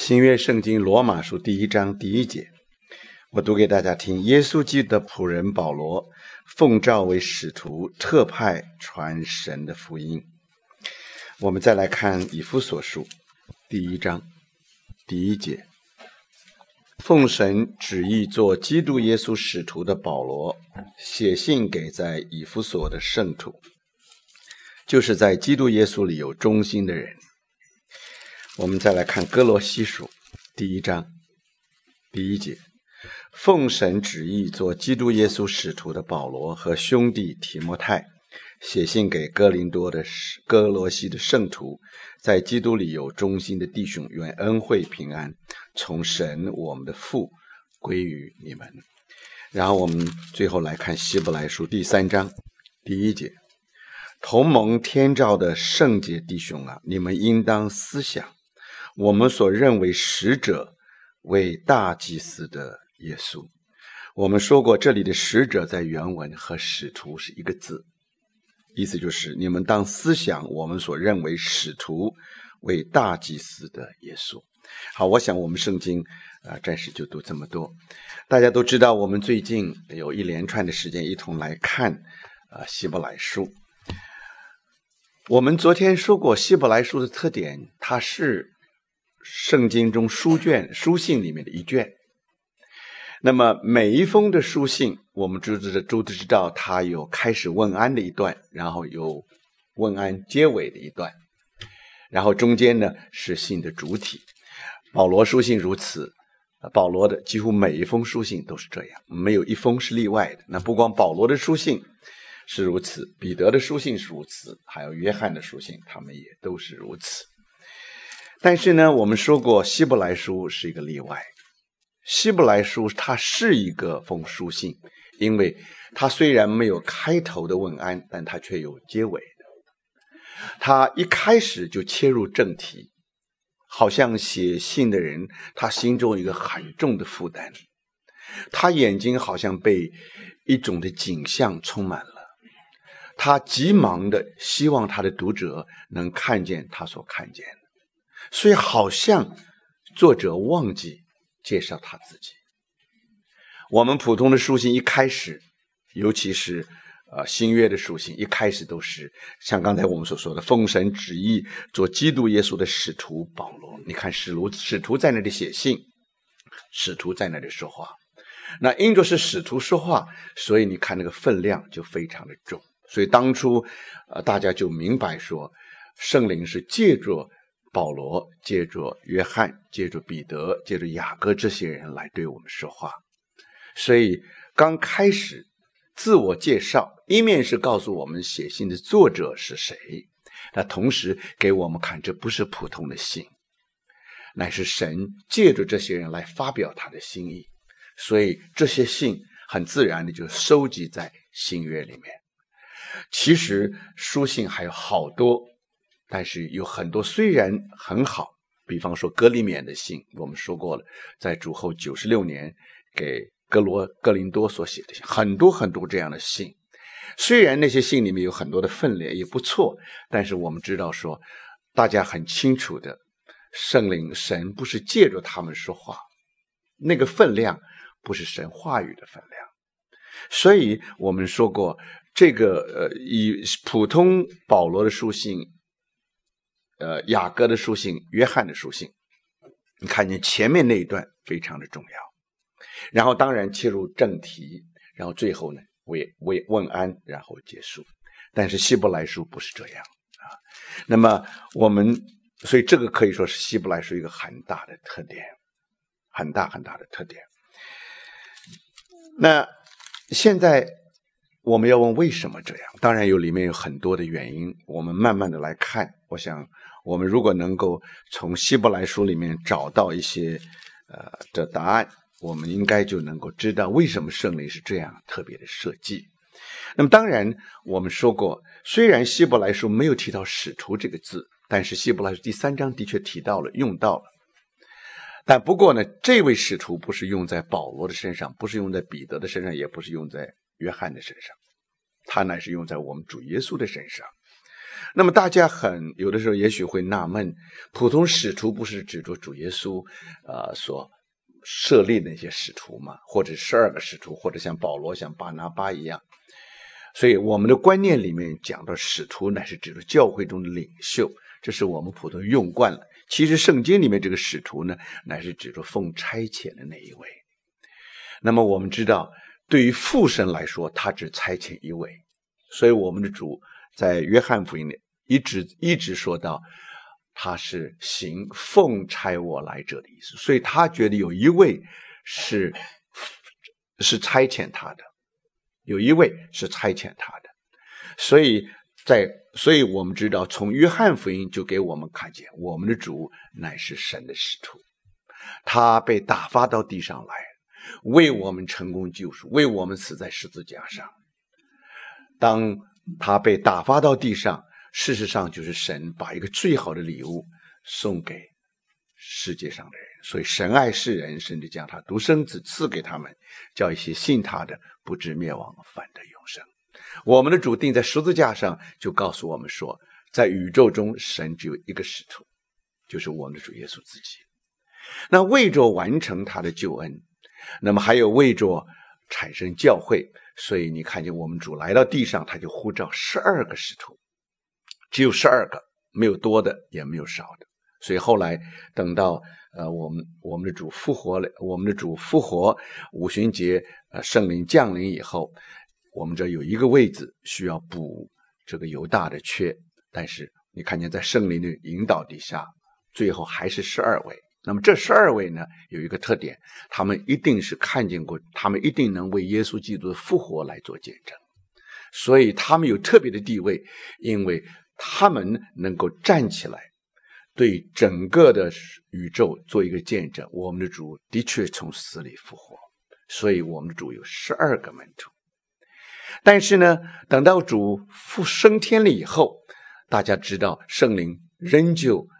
新约圣经罗马书第1章第1节，我读给大家听。耶稣基督的仆人保罗，奉召为使徒，特派传神的福音。我们再来看以弗所书第1章第1节，奉神旨意做基督耶稣使徒的保罗，写信给在以弗所的圣徒，就是在基督耶稣里有忠心的人。我们再来看哥罗西书第1章第1节，奉神旨意做基督耶稣使徒的保罗和兄弟提摩太，写信给哥罗西的圣徒，在基督里有忠心的弟兄，愿恩惠平安从神我们的父归于你们。然后我们最后来看希伯来书第3章第1节，同蒙天召的圣洁弟兄啊，你们应当思想我们所认为使者为大祭司的耶稣。我们说过，这里的使者在原文和使徒是一个字，意思就是你们当思想我们所认为使徒为大祭司的耶稣。好，我想我们圣经暂时就读这么多。大家都知道，我们最近有一连串的时间一同来看希伯来书。我们昨天说过，希伯来书的特点，它是圣经中书信里面的一卷。那么每一封的书信，我们都知道它有开始问安的一段，然后有问安结尾的一段，然后中间呢是信的主体。保罗书信如此，保罗的几乎每一封书信都是这样，没有一封是例外的。那不光保罗的书信是如此，彼得的书信是如此，还有约翰的书信，他们也都是如此。但是呢，我们说过希伯来书是一个例外。希伯来书它是一个封书信，因为它虽然没有开头的问安，但它却有结尾的。它一开始就切入正题，好像写信的人他心中有一个很重的负担，他眼睛好像被一种的景象充满了，他急忙的希望他的读者能看见他所看见的，所以好像作者忘记介绍他自己。我们普通的书信一开始，尤其是新约的书信一开始都是像刚才我们所说的，奉神旨意做基督耶稣的使徒保罗。你看使徒在那里写信，使徒在那里说话，那因着是使徒说话，所以你看那个分量就非常的重。所以当初大家就明白说，圣灵是借着保罗，借着约翰，借着彼得，借着雅各这些人来对我们说话。所以刚开始自我介绍，一面是告诉我们写信的作者是谁，那同时给我们看这不是普通的信，乃是神借着这些人来发表他的心意。所以这些信很自然的就收集在新约里面。其实书信还有好多，但是有很多虽然很好，比方说哥利勉的信，我们说过了，在主后96年给哥林多所写的信，很多很多这样的信。虽然那些信里面有很多的分量也不错，但是我们知道说，大家很清楚的，圣灵神不是借着他们说话，那个分量不是神话语的分量。所以我们说过，这个以普通保罗的书信，雅各的书信，约翰的书信，你看见前面那一段非常的重要，然后当然切入正题，然后最后呢为问安，然后结束。但是希伯来书不是这样那么所以这个可以说是希伯来书一个很大的特点，很大很大的特点。那现在我们要问为什么这样，当然里面有很多的原因，我们慢慢的来看。我想我们如果能够从希伯来书里面找到一些的答案，我们应该就能够知道为什么圣灵是这样特别的设计。那么当然我们说过，虽然希伯来书没有提到使徒这个字，但是希伯来书第3章的确提到了，用到了。但不过呢，这位使徒不是用在保罗的身上，不是用在彼得的身上，也不是用在约翰的身上，他乃是用在我们主耶稣的身上。 那么大家有的时候也许会纳闷，普通使徒不是指着主耶稣所设立的那些使徒吗？或者12个使徒，或者像保罗像巴拿巴一样。所以我们的观念里面讲到使徒乃是指着教会中的领袖，这是我们普通用惯了。其实圣经里面这个使徒呢，乃是指着奉差遣的那一位。那么我们知道，对于父神来说，他只差遣一位，所以我们的主在约翰福音里一直说到，他是行奉差我来者的意思，所以他觉得有一位是差遣他的，有一位是差遣他的。所以我们知道，从约翰福音就给我们看见，我们的主乃是神的使徒，他被打发到地上来，为我们成功救赎，为我们死在十字架上。当他被打发到地上，事实上就是神把一个最好的礼物送给世界上的人。所以神爱世人，甚至将他独生子赐给他们，叫一些信他的不至灭亡，反得永生。我们的主钉在十字架上，就告诉我们说，在宇宙中神只有一个使徒，就是我们的主耶稣自己。那为着完成他的救恩，那么还有为着产生教会，所以你看见我们主来到地上，他就呼召12个使徒，只有12个，没有多的也没有少的。所以后来等到我们的主复活了，我们的主复活，五旬节圣灵降临以后，我们这有一个位置需要补这个犹大的缺，但是你看见在圣灵的引导底下，最后还是12位。那么这12位呢，有一个特点，他们一定是看见过，他们一定能为耶稣基督的复活来做见证，所以他们有特别的地位，因为他们能够站起来对整个的宇宙做一个见证，我们的主的确从死里复活，所以我们的主有12个门徒。但是呢，等到主复升天了以后，大家知道圣灵仍旧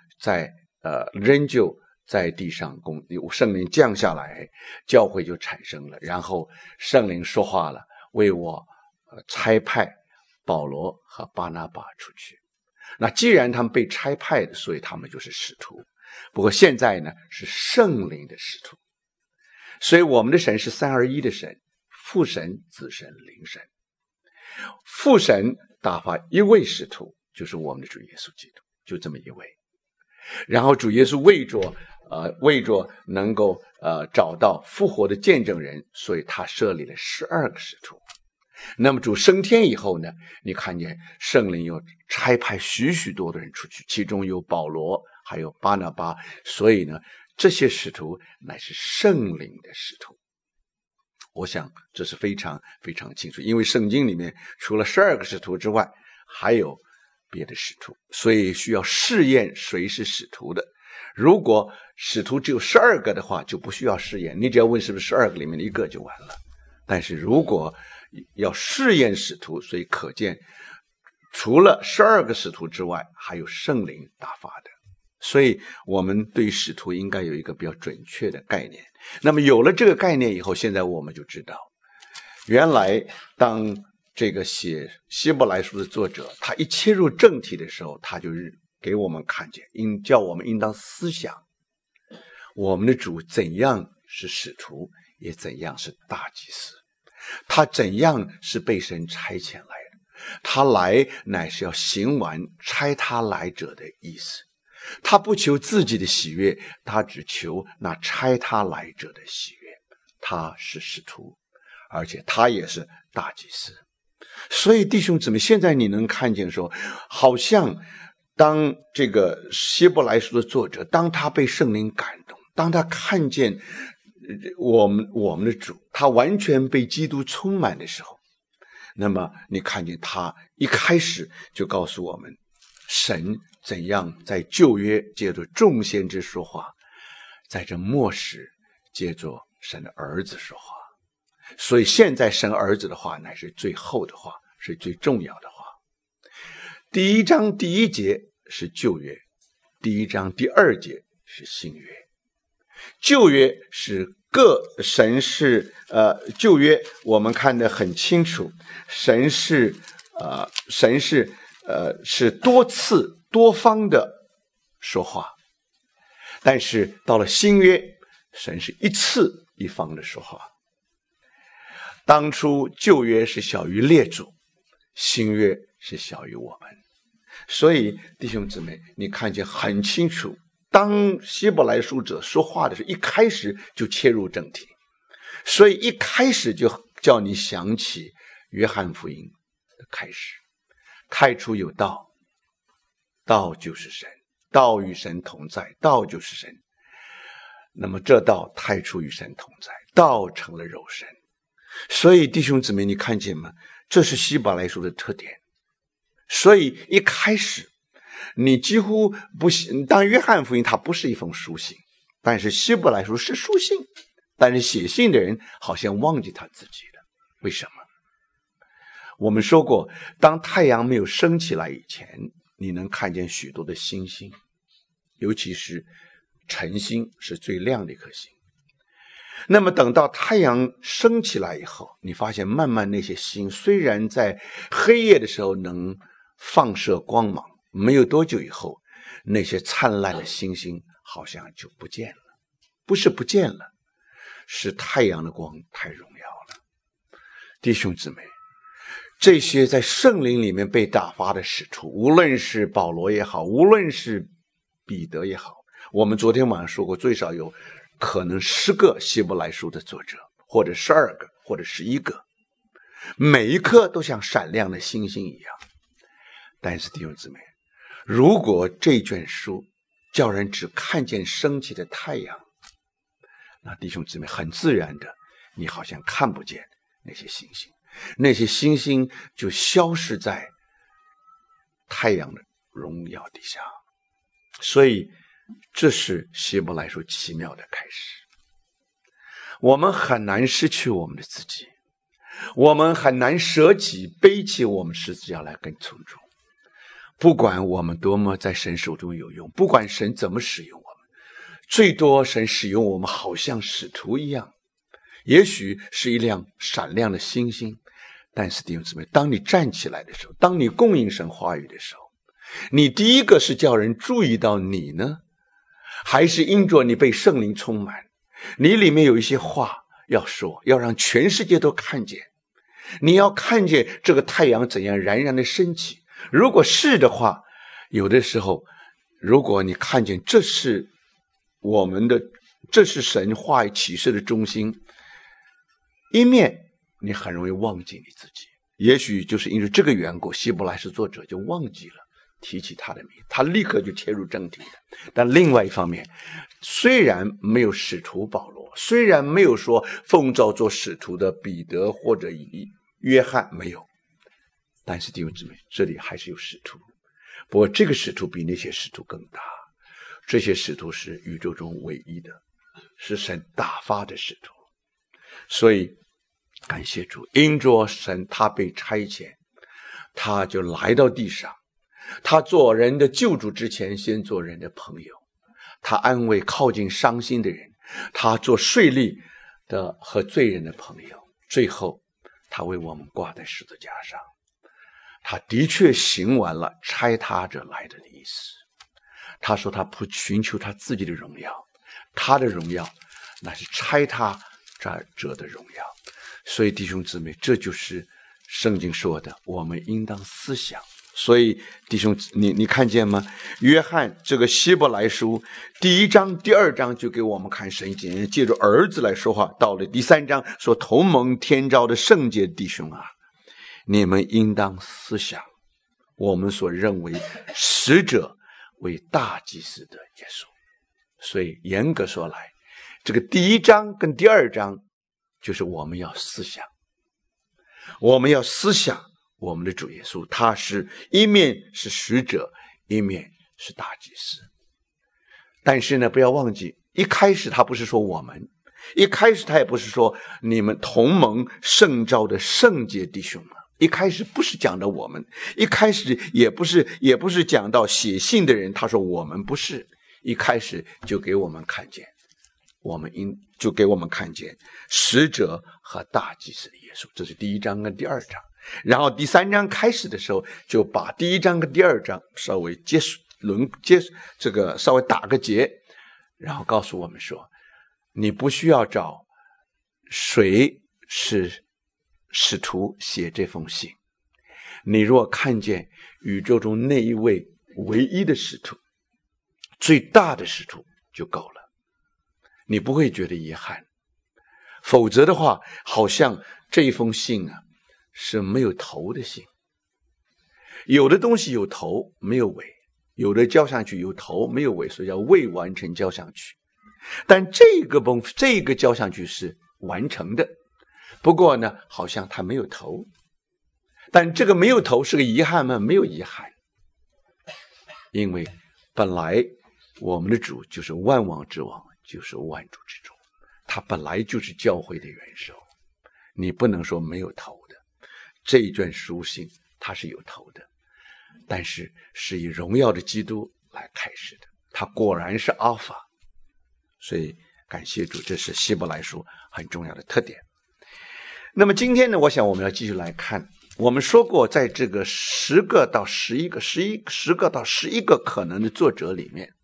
在地上圣灵降下来，教会就产生了，然后圣灵说话了，为我差派保罗和巴拿巴出去。那既然他们被差派的，所以他们就是使徒。不过现在呢，是圣灵的使徒。所以我们的神是三而一的神，父神、子神、灵神。父神打发一位使徒，就是我们的主耶稣基督，就这么一位。然后主耶稣为着能够找到复活的见证人，所以他设立了12个使徒。那么主升天以后呢，你看见圣灵又差派许许多的人出去，其中有保罗还有巴拿巴，所以呢这些使徒乃是圣灵的使徒。我想这是非常非常清楚，因为圣经里面除了12个使徒之外，还有别的使徒，所以需要试验谁是使徒的。如果使徒只有12个的话，就不需要试验，你只要问是不是12个里面的一个就完了。但是如果要试验使徒，所以可见除了12个使徒之外，还有圣灵打发的。所以我们对使徒应该有一个比较准确的概念。那么有了这个概念以后，现在我们就知道，原来当这个写希伯来书的作者他一切入正题的时候，他就给我们看见，叫我们应当思想我们的主怎样是使徒，也怎样是大祭司，他怎样是被神差遣来的，他来乃是要行完差他来者的意思，他不求自己的喜悦，他只求那差他来者的喜悦。他是使徒，而且他也是大祭司。所以弟兄姊妹，现在你能看见说，好像当这个希伯来书的作者，当他被圣灵感动，当他看见我们的主，他完全被基督充满的时候，那么你看见他一开始就告诉我们，神怎样在旧约借着众先知说话，在这末世借着神的儿子说话。所以现在神儿子的话乃是最后的话，是最重要的话。第1章第1节是旧约，第1章第2节是新约。旧约是神是旧约我们看得很清楚，神是是多次多方的说话，但是到了新约，神是一次一方的说话。当初旧约是小于列祖，新约是小于我们。所以弟兄姊妹，你看见很清楚，当希伯来书者说话的时候，一开始就切入正题，所以一开始就叫你想起约翰福音的开始。太初有道，道就是神，道与神同在，道就是神。那么这道太初与神同在，道成了肉身。所以弟兄姊妹，你看见吗？这是希伯来书的特点。所以一开始你几乎不信，当然约翰福音它不是一封书信，但是希伯来书是书信，但是写信的人好像忘记他自己了。为什么？我们说过，当太阳没有升起来以前，你能看见许多的星星，尤其是晨星是最亮的一颗星。那么等到太阳升起来以后，你发现慢慢那些星虽然在黑夜的时候能放射光芒，没有多久以后，那些灿烂的星星好像就不见了。不是不见了，是太阳的光太荣耀了。弟兄姊妹，这些在圣灵里面被打发的使徒，无论是保罗也好，无论是彼得也好，我们昨天晚上说过，最少有可能10个希伯来书的作者，或者12个，或者11个，每一颗都像闪亮的星星一样。但是弟兄姊妹，如果这卷书叫人只看见升起的太阳，那弟兄姊妹很自然的，你好像看不见那些星星，那些星星就消失在太阳的荣耀底下。所以这是希伯来书奇妙的开始。我们很难失去我们的自己，我们很难舍己背起我们十字架来跟从主。不管我们多么在神手中有用，不管神怎么使用我们，最多神使用我们好像使徒一样，也许是一辆闪亮的星星。但是弟兄姊妹，当你站起来的时候，当你供应神话语的时候，你第一个是叫人注意到你呢，还是因着你被圣灵充满，你里面有一些话要说，要让全世界都看见。你要看见这个太阳怎样冉冉的升起。如果是的话，有的时候如果你看见这是神话语启示的中心，一面你很容易忘记你自己，也许就是因为这个缘故，希伯来书作者就忘记了提起他的名，他立刻就切入正题的。但另外一方面，虽然没有使徒保罗，虽然没有说奉召做使徒的彼得或者约翰，没有，但是弟兄姊妹，这里还是有使徒。不过这个使徒比那些使徒更大，这些使徒是宇宙中唯一的，是神打发的使徒。所以感谢主，因着神他被差遣，他就来到地上，他做人的救主之前，先做人的朋友，他安慰靠近伤心的人，他做税吏的和罪人的朋友，最后他为我们挂在十字架上。他的确行完了差他者来的意思。他说他不寻求他自己的荣耀，他的荣耀那是差他者的荣耀。所以弟兄姊妹，这就是圣经说的，我们应当思想。所以弟兄，你看见吗？约翰这个希伯来书第1章第2章就给我们看神借着儿子来说话，到了第3章说，同蒙天召的圣洁弟兄啊，你们应当思想我们所认为使者为大祭司的耶稣。所以严格说来，这个第1章跟第2章就是我们要思想，我们要思想我们的主耶稣，他是一面是使者，一面是大祭司。但是呢，不要忘记，一开始他不是说我们，一开始他也不是说你们同蒙圣召的圣洁弟兄们，一开始不是讲的我们，一开始也不是讲到写信的人，他说我们不是，一开始就给我们看见，就给我们看见使者和大祭司的耶稣。这是第1章跟第2章。 然后第3章开始的时候，就把第1章跟第2章稍微稍微打个结，然后告诉我们说，你不需要找谁是使徒写这封信，你若看见宇宙中那一位唯一的使徒，最大的使徒就够了，你不会觉得遗憾。否则的话，好像这一封信啊是没有头的信。有的东西有头没有尾，有的交响曲有头没有尾，所以叫未完成交响曲。但这个交响曲是完成的，不过呢好像它没有头。但这个没有头是个遗憾吗？没有遗憾，因为本来我们的主就是万王之王，就是万主之主，他本来就是教会的元首，你不能说没有头的。这一卷书信它是有头的，但是是以荣耀的基督来开始的，它果然是阿法。所以感谢主，这是希伯来书很重要的特点。那么今天呢，我想我们要继续来看，我们说过在这个10个到11个可能的作者里面，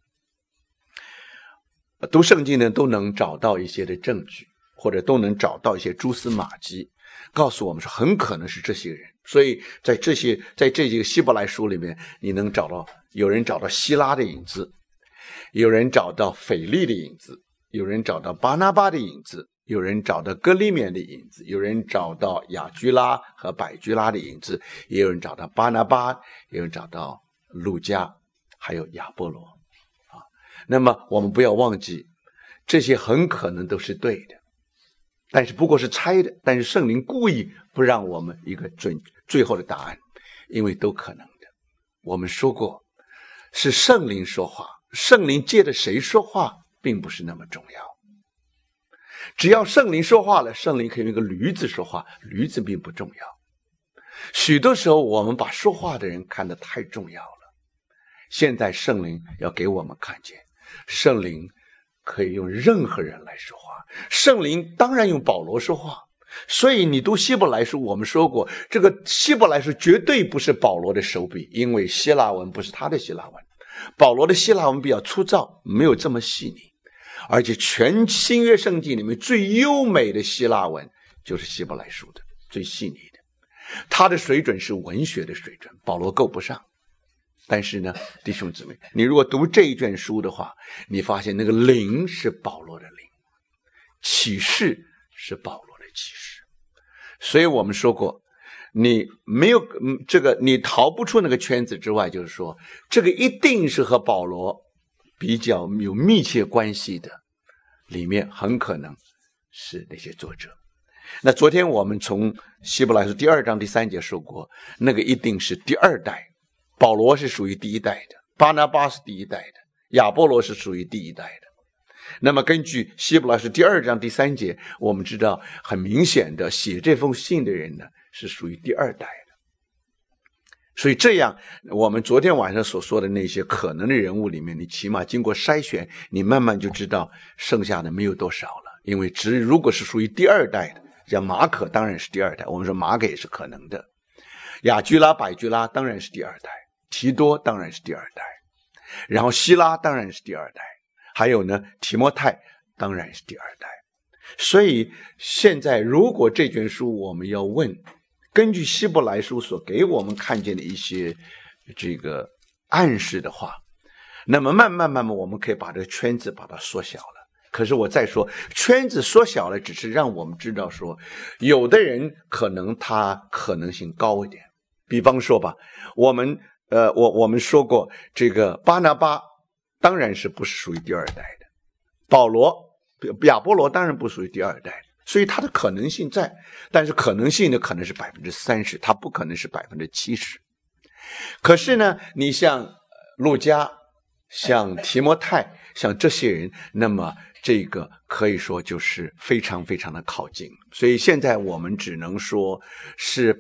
读圣经呢都能找到一些的证据，或者都能找到一些蛛丝马迹，告诉我们说很可能是这些人。所以在这几个希伯来书里面，你能找到有人找到希拉的影子，有人找到腓力的影子，有人找到巴拿巴的影子，有人找到哥利缅的影子，有人找到雅居拉和百居拉的影子，也有人找到巴拿巴，也有人找到路加，还有亚波罗。那么我们不要忘记，这些很可能都是对的，但是不过是猜的，但是圣灵故意不让我们一个最后的答案，因为都可能的。我们说过，是圣灵说话，圣灵借着谁说话并不是那么重要。只要圣灵说话了，圣灵可以用一个驴子说话，驴子并不重要。许多时候我们把说话的人看得太重要了，现在圣灵要给我们看见，圣灵可以用任何人来说话。圣灵当然用保罗说话，所以你读希伯来书，我们说过，这个希伯来书绝对不是保罗的手笔，因为希腊文不是他的希腊文，保罗的希腊文比较粗糙，没有这么细腻。而且全新约圣经里面最优美的希腊文就是希伯来书的，最细腻的，他的水准是文学的水准，保罗够不上。但是呢，弟兄姊妹，你如果读这一卷书的话，你发现那个灵是保罗的灵，启示是保罗的启示。所以我们说过，你没有你逃不出那个圈子之外，就是说这个一定是和保罗比较有密切关系的，里面很可能是那些作者。那昨天我们从希伯来书第2章第3节说过，那个一定是第2代，保罗是属于第1代的，巴拿巴是第1代的，亚波罗是属于第1代的。那么根据希伯来书第2章第3节，我们知道很明显的写这封信的人呢是属于第2代的。所以这样我们昨天晚上所说的那些可能的人物里面，你起码经过筛选，你慢慢就知道剩下的没有多少了。因为如果是属于第2代的，像马可当然是第2代，我们说马可也是可能的，雅居拉百居拉当然是第2代，提多当然是第2代，然后希拉当然是第2代，还有呢提摩太当然是第2代。所以现在如果这卷书我们要问，根据希伯来书所给我们看见的一些这个暗示的话，那么慢慢我们可以把这个圈子把它缩小了。可是我再说，圈子缩小了只是让我们知道说，有的人可能他可能性高一点。比方说吧，我们说过，这个巴拿巴当然是不是属于第2代的，保罗亚波罗当然不属于第2代的，所以它的可能性在，但是可能性呢可能是 30%， 它不可能是 70%。 可是呢，你像路加，像提摩太，像这些人，那么这个可以说就是非常非常的靠近。所以现在我们只能说是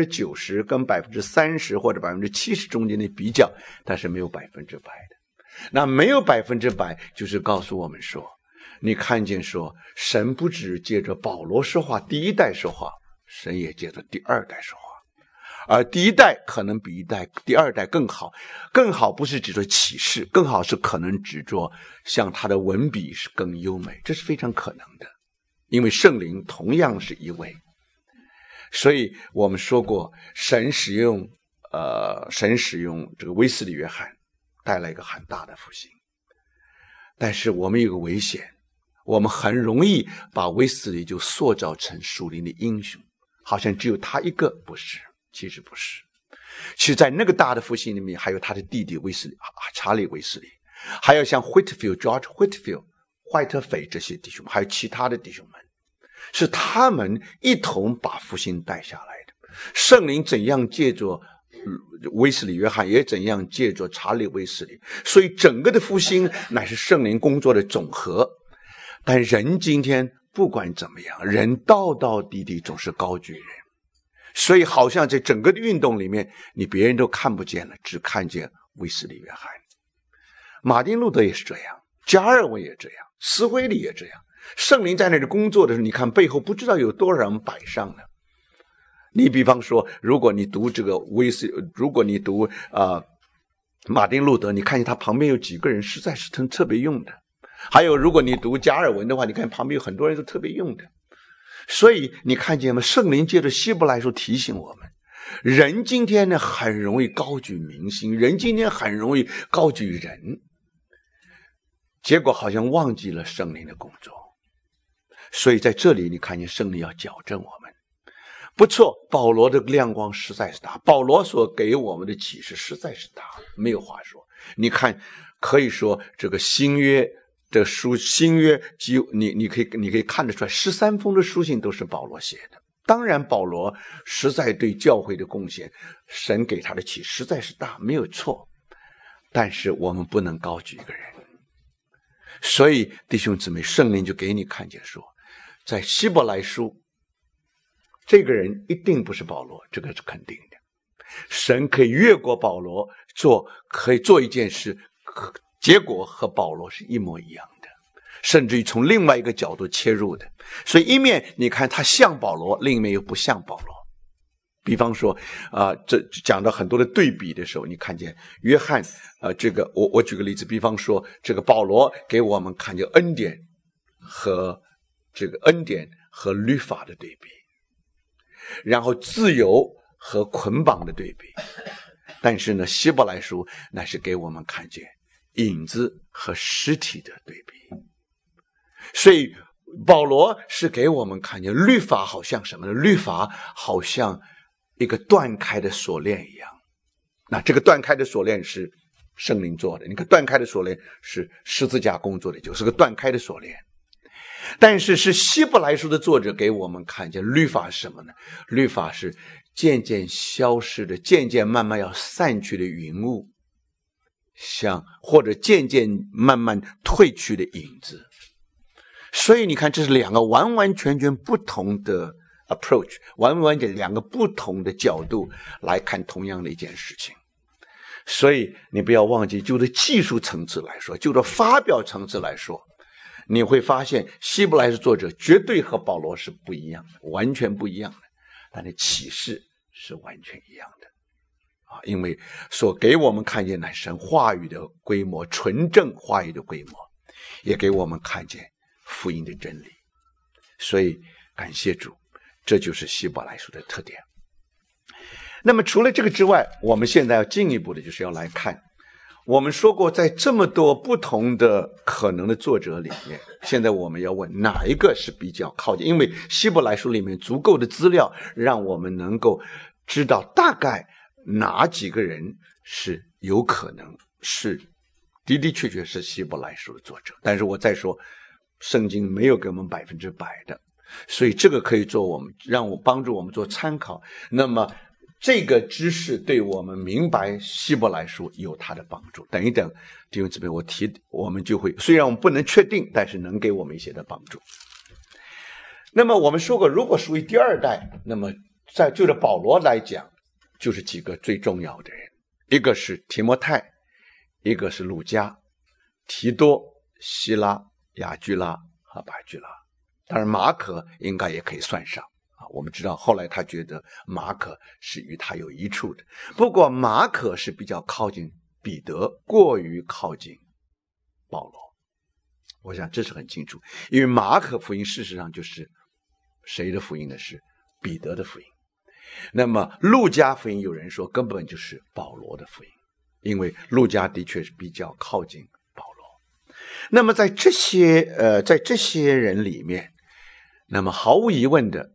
90% 跟 30% 或者 70% 中间的比较，但是没有100%的。那没有100%，就是告诉我们说，你看见说神不只借着保罗说话第1代说话，神也借着第2代说话。 而第一代可能比第二代更好。更好不是指着启示，更好是可能指着像他的文笔是更优美，这是非常可能的，因为圣灵同样是一位。所以我们说过，神使用这个威斯理约翰带来一个很大的复兴。但是我们有个危险，我们很容易把威斯理就塑造成属灵的英雄，好像只有他一个，不是，其实不是。其实在那个大的复兴里面，还有他的弟弟威斯理，查理威斯理，还有像 George Whitefield 怀特菲这些弟兄们，还有其他的弟兄们，是他们一同把复兴带下来的。圣灵怎样借着威斯理约翰，也怎样借着查理威斯理，所以整个的复兴乃是圣灵工作的总和。但人今天不管怎么样，人道道地地总是高举人，所以好像在整个的运动里面，你别人都看不见了，只看见威斯理约翰。马丁路德也是这样，加尔文也这样，斯威利也这样。圣灵在那里工作的时候，你看背后不知道有多少人摆上了。你比方说，如果你读这个马丁路德，你看见他旁边有几个人实在是特别用的。还有如果你读加尔文的话，你看旁边有很多人都特别用的。所以你看见吗？圣灵借着希伯来书提醒我们，人今天呢很容易高举明星，人今天很容易高举人，结果好像忘记了圣灵的工作。所以在这里你看见圣灵要矫正我们。不错，保罗的亮光实在是大，保罗所给我们的启示实在是大，没有话说。你看，可以说这个新约的书，新约你可以看得出来，13封的书信都是保罗写的。当然保罗实在对教会的贡献，神给他的启示实在是大，没有错。但是我们不能高举一个人。所以弟兄姊妹，圣灵就给你看见说，在希伯来书这个人一定不是保罗，这个是肯定的。神可以越过保罗可以做一件事，结果和保罗是一模一样的，甚至于从另外一个角度切入的。所以一面你看他像保罗，另一面又不像保罗。比方说这讲到很多的对比的时候，你看见约翰这个我举个例子，比方说这个保罗给我们看见恩典和律法的对比，然后自由和捆绑的对比。但是呢，希伯来书乃是给我们看见影子和实体的对比。所以保罗是给我们看见律法好像什么呢？律法好像一个断开的锁链一样。那这个断开的锁链是圣灵做的，你看断开的锁链是十字架工作的，就是个断开的锁链。但是希伯来书的作者给我们看见律法是什么呢？律法是渐渐消失的，渐渐慢慢要散去的云雾，或者渐渐慢慢退去的影子。所以你看，这是两个完完全全不同的 approach， 完全两个不同的角度来看同样的一件事情。所以你不要忘记，就着技术层次来说，就着发表层次来说，你会发现希伯来书作者绝对和保罗是不一样的，完全不一样的，但是启示是完全一样的因为所给我们看见乃神话语的规模，纯正话语的规模，也给我们看见福音的真理。所以感谢主，这就是希伯来书的特点。那么除了这个之外，我们现在要进一步的就是要来看，我们说过在这么多不同的可能的作者里面，现在我们要问哪一个是比较靠近，因为希伯来书里面足够的资料让我们能够知道大概哪几个人是有可能是的的确确是希伯来书的作者。但是我再说，圣经没有给我们100%的，所以这个可以帮助我们做参考。那么这个知识对我们明白希伯来书有它的帮助。等一等弟兄姊妹，我们就会，虽然我们不能确定，但是能给我们一些的帮助。那么我们说过，如果属于第二代，那么就着保罗来讲，就是几个最重要的人，一个是提摩太，一个是路加、提多、希拉、雅居拉和巴居拉。当然马可应该也可以算上我们知道后来他觉得马可是与他有益处的，不过马可是比较靠近彼得，过于靠近保罗。我想这是很清楚，因为马可福音事实上就是谁的福音呢？是彼得的福音。那么路加福音有人说根本就是保罗的福音，因为路加的确是比较靠近保罗。那么在这些人里面，那么毫无疑问的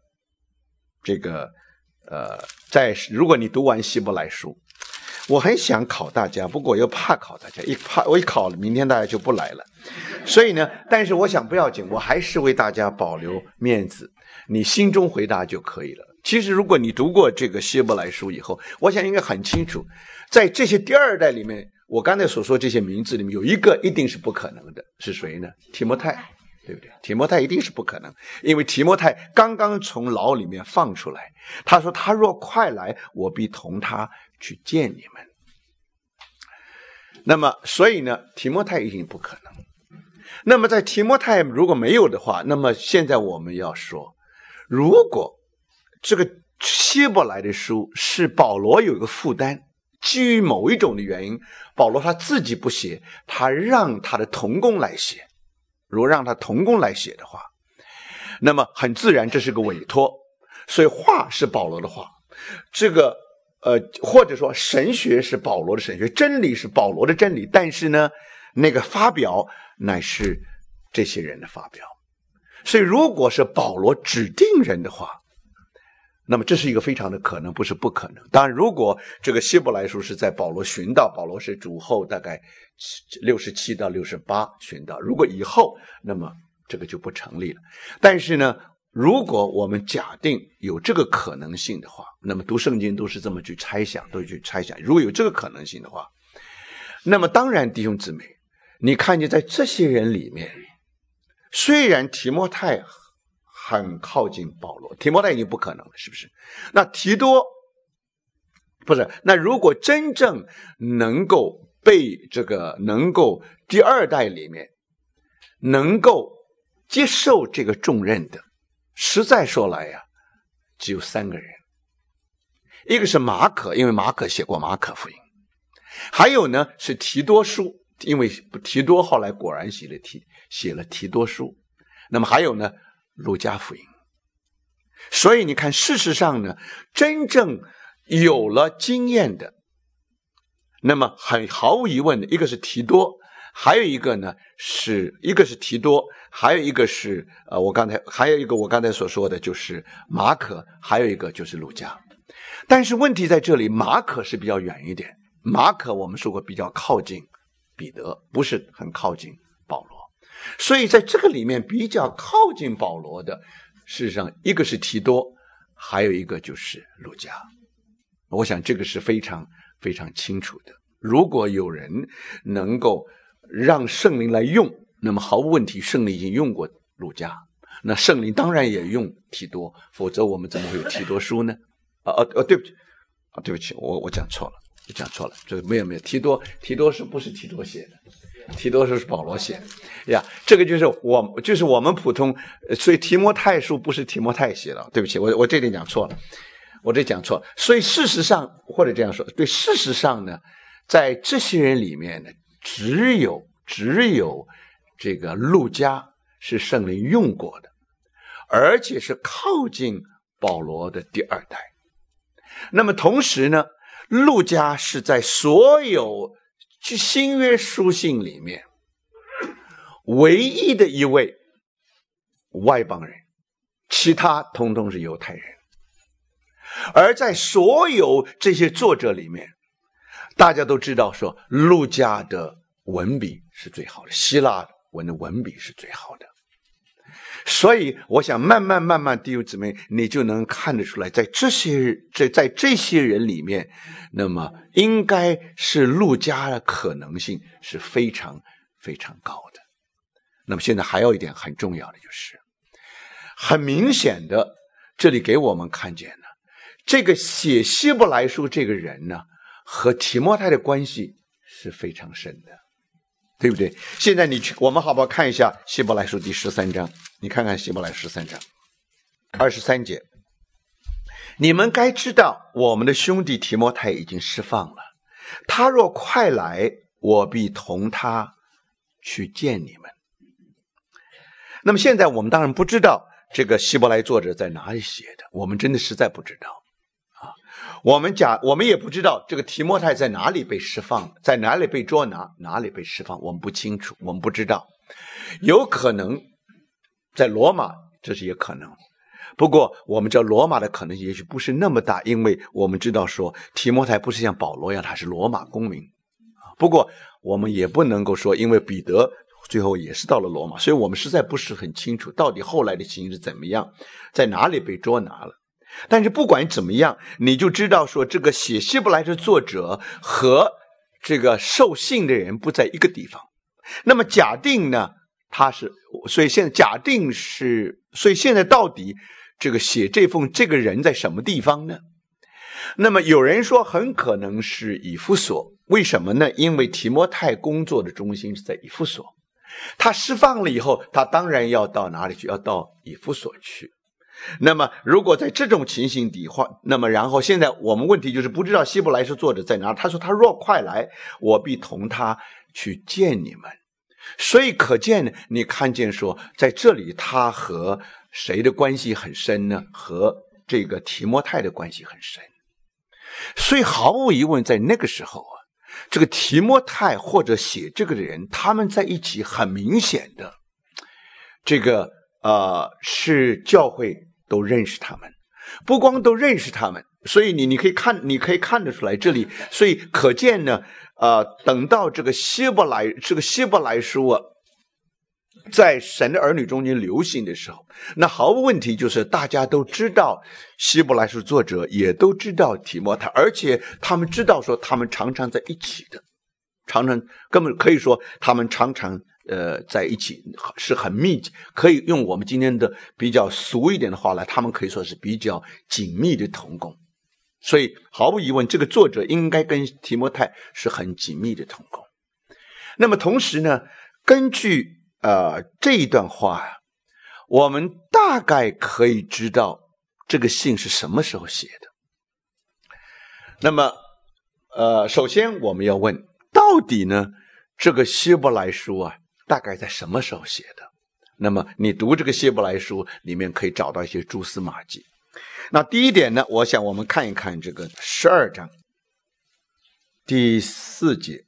如果你读完希伯来书，我很想考大家，不过又怕考大家，我一考了明天大家就不来了。所以呢，但是我想不要紧，我还是为大家保留面子，你心中回答就可以了。其实如果你读过这个希伯来书以后，我想应该很清楚，在这些第二代里面，我刚才所说这些名字里面有一个一定是不可能的，是谁呢？提摩太，对不对？提摩太一定是不可能，因为提摩太刚刚从牢里面放出来，他说他若快来，我必同他去见你们。那么所以呢，提摩太一定不可能。那么在提摩太如果没有的话，那么现在我们要说，如果这个希伯来的书是保罗有一个负担，基于某一种的原因，保罗他自己不写，他让他的同工来写。如果让他同工来写的话，那么很自然这是个委托，所以话是保罗的话，这个或者说神学是保罗的神学，真理是保罗的真理，但是呢，那个发表乃是这些人的发表。所以如果是保罗指定人的话，那么这是一个非常的可能，不是不可能。当然如果这个希伯来书是在保罗殉道，保罗是主后大概67到68殉道，如果以后，那么这个就不成立了。但是呢，如果我们假定有这个可能性的话，那么读圣经都是这么去猜想，如果有这个可能性的话，那么当然弟兄姊妹，你看见在这些人里面，虽然提摩太很靠近保罗，提摩太已经不可能了，是不是？那提多不是，那如果真正能够被能够第二代里面能够接受这个重任的，实在说来呀，只有3个人。一个是马可，因为马可写过马可福音，还有呢是提多书，因为提多后来果然写了提多书，那么还有呢路加福音。所以你看，事实上呢，真正有了经验的，那么毫无疑问的，一个是提多，还有一个是提多，还有一个是我刚才所说的就是马可，还有一个就是路加。但是问题在这里，马可是比较远一点，马可我们说过比较靠近彼得，不是很靠近保罗。所以在这个里面比较靠近保罗的，事实上一个是提多，还有一个就是路加。我想这个是非常非常清楚的。如果有人能够让圣灵来用，那么毫无问题，圣灵已经用过路加，那圣灵当然也用提多，否则我们怎么会有提多书呢？对不起，我讲错了，这个没有，提多是不是提多写的？提多是保罗写的呀，这个就是我们普通，所以提摩太书不是提摩太写的，对不起，我这点讲错了，所以事实上，或者这样说，对，事实上呢，在这些人里面呢，只有这个路加是圣灵用过的，而且是靠近保罗的第二代。那么同时呢，路加是在所有新约书信里面唯一的一位外邦人，其他统统是犹太人。而在所有这些作者里面，大家都知道说路加的文笔是最好的，希腊文的文笔是最好的。所以我想慢慢弟兄姊妹，你就能看得出来，在这些人里面，那么应该是路加的可能性是非常非常高的。那么现在还有一点很重要的，就是很明显的，这里给我们看见了这个写希伯来书这个人呢，和提摩太的关系是非常深的，对不对？现在我们好不好看一下希伯来书第13章？你看看希伯来13章。 23节，你们该知道我们的兄弟提摩太已经释放了，他若快来，我必同他去见你们。那么现在我们当然不知道这个希伯来作者在哪里写的，我们真的实在不知道啊。我们也不知道这个提摩太在哪里被释放，在哪里被捉拿，哪里被释放，我们不清楚，我们不知道。有可能在罗马，这是也可能。不过我们知道罗马的可能也许不是那么大，因为我们知道说提摩太不是像保罗一样他是罗马公民。不过我们也不能够说因为彼得最后也是到了罗马，所以我们实在不是很清楚到底后来的情形是怎么样，在哪里被捉拿了。但是不管怎么样，你就知道说这个写希伯来的作者和这个受信的人不在一个地方。那么假定呢，所以现在到底这个写这个人在什么地方呢？那么有人说很可能是以弗所，为什么呢？因为提摩太工作的中心是在以弗所，他释放了以后，他当然要到哪里去？要到以弗所去。那么如果在这种情形底下，那么然后现在我们问题就是不知道希伯来书作者在哪。他说他若快来，我必同他去见你们。所以可见呢，你看见说在这里他和谁的关系很深呢？和这个提摩太的关系很深。所以毫无疑问在那个时候啊，这个提摩太或者写这个的人，他们在一起很明显的这个是教会都认识他们，不光都认识他们，所以你可以看得出来这里，所以可见呢等到这个希伯来书啊在神的儿女中间流行的时候，那毫无问题就是大家都知道希伯来书作者，也都知道提摩太，而且他们知道说他们常常在一起的，根本可以说他们常常在一起是很密集，可以用我们今天的比较俗一点的话来，他们可以说是比较紧密的同工。所以毫无疑问这个作者应该跟提摩太是很紧密的同工。那么同时呢，根据这一段话我们大概可以知道这个信是什么时候写的。那么首先我们要问，到底呢这个希伯来书啊大概在什么时候写的？那么你读这个希伯来书里面可以找到一些蛛丝马迹。那第一点呢，我想我们看一看这个12章第4节，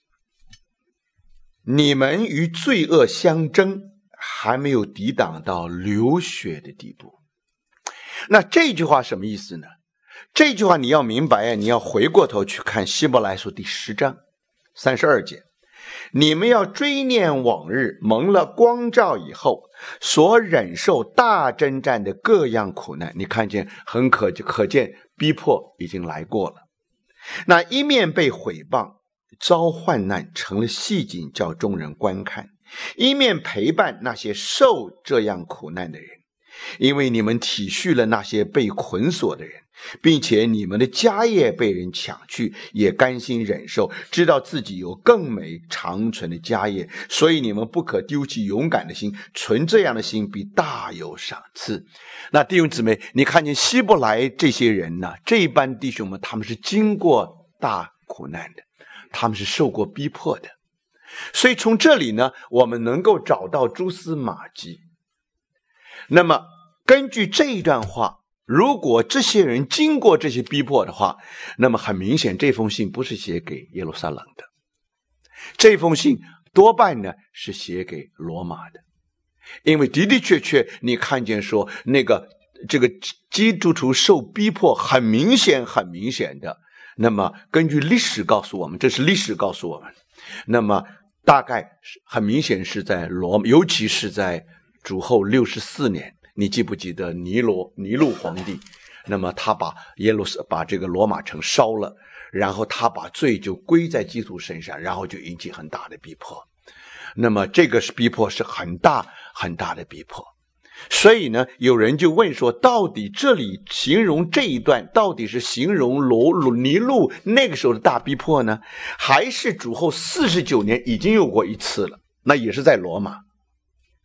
你们与罪恶相争，还没有抵挡到流血的地步。那这句话什么意思呢？这句话你要明白你要回过头去看希伯来书第10章32节，你们要追念往日蒙了光照以后所忍受大征战的各样苦难。你看见很可见逼迫已经来过了，那一面被毁谤遭患难成了戏景叫众人观看，一面陪伴那些受这样苦难的人，因为你们体恤了那些被捆锁的人，并且你们的家业被人抢去，也甘心忍受，知道自己有更美长存的家业，所以你们不可丢弃勇敢的心，存这样的心必大有赏赐。那弟兄姊妹，你看见希伯来这些人呢，这一班弟兄们，他们是经过大苦难的，他们是受过逼迫的。所以从这里呢，我们能够找到蛛丝马迹。那么根据这一段话，如果这些人经过这些逼迫的话，那么很明显这封信不是写给耶路撒冷的，这封信多半呢是写给罗马的。因为的的确确你看见说这个基督徒受逼迫很明显的，那么根据历史告诉我们，这是历史告诉我们，那么大概很明显是在罗马，尤其是在主后64年，你记不记得尼禄皇帝，那么他把这个罗马城烧了，然后他把罪就归在基督身上，然后就引起很大的逼迫。那么这个逼迫是很大很大的逼迫。所以呢，有人就问说，到底这里形容这一段到底是形容尼禄那个时候的大逼迫呢，还是主后49年已经有过一次了，那也是在罗马。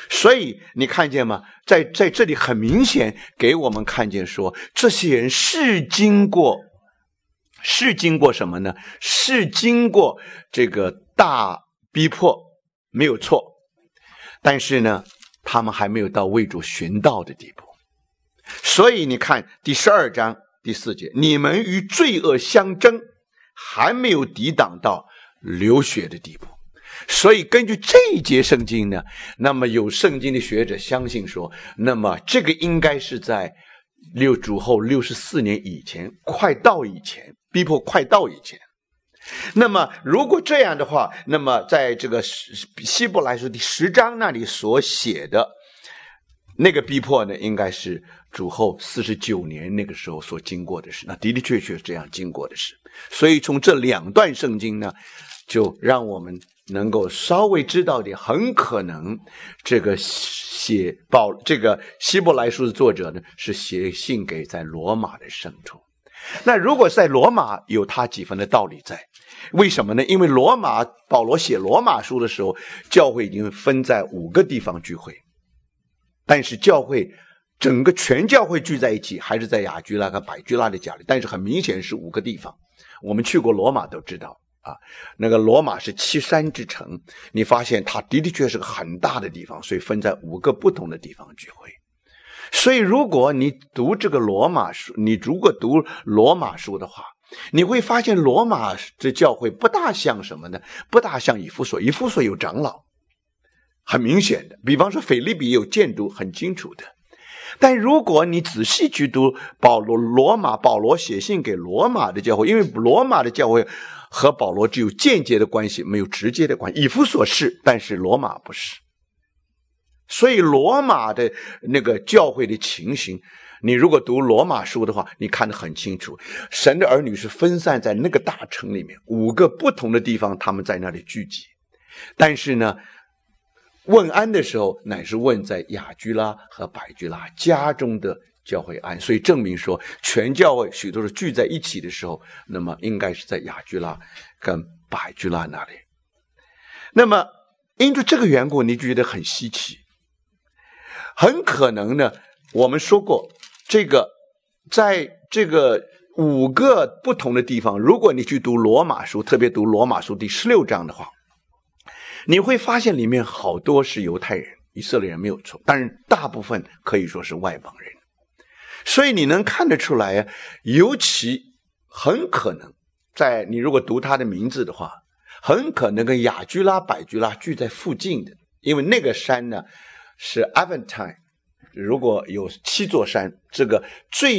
所以你看见吗？在这里很明显给我们看见说，这些人是经过什么呢？是经过这个大逼迫，没有错。但是呢，他们还没有到为主寻道的地步。所以你看第12章第4节，你们与罪恶相争，还没有抵挡到流血的地步。所以根据这一节圣经呢，那么有圣经的学者相信说，那么这个应该是在主后64年以前，逼迫快到以前。那么如果这样的话，那么在这个希伯来书第10章那里所写的那个逼迫呢，应该是主后49年那个时候所经过的事，那的确是这样经过的事。所以从这两段圣经呢，就让我们能够稍微知道点，很可能这个希伯来书的作者呢，是写信给在罗马的圣徒。那如果在罗马有他几分的道理在，为什么呢？因为保罗写罗马书的时候，教会已经分在5个地方聚会，但是整个全教会聚在一起还是在雅居拉和百居拉的家里，但是很明显是5个地方。我们去过罗马都知道啊，那个罗马是7山之城，你发现它的确是个很大的地方，所以分在5个不同的地方聚会。所以如果你读这个罗马书，你如果读罗马书的话，你会发现罗马这教会不大像什么呢？不大像以弗所有长老，很明显的，比方说腓立比有建筑，很清楚的。但如果你仔细去读保罗写信给罗马的教会，因为罗马的教会和保罗只有间接的关系，没有直接的关系。以弗所是，但是罗马不是。所以罗马的那个教会的情形，你如果读罗马书的话，你看得很清楚，神的儿女是分散在那个大城里面，5个不同的地方，他们在那里聚集。但是呢，问安的时候乃是问在雅居拉和百居拉家中的教会安，所以证明说全教会许多是聚在一起的时候，那么应该是在雅居拉跟百居拉那里。那么因着这个缘故，你就觉得很稀奇。很可能呢，我们说过在这个5个不同的地方，如果你去读罗马书，特别读罗马书第16章的话，你会发现里面好多是犹太人，以色列人没有错，但是大部分可以说是外邦人。所以你能看得出来，尤其很可能在你如果读他的名字的话，很可能跟雅居拉、百居拉聚在附近的，因为那个山呢是 Aventine， 如果有7座山，这个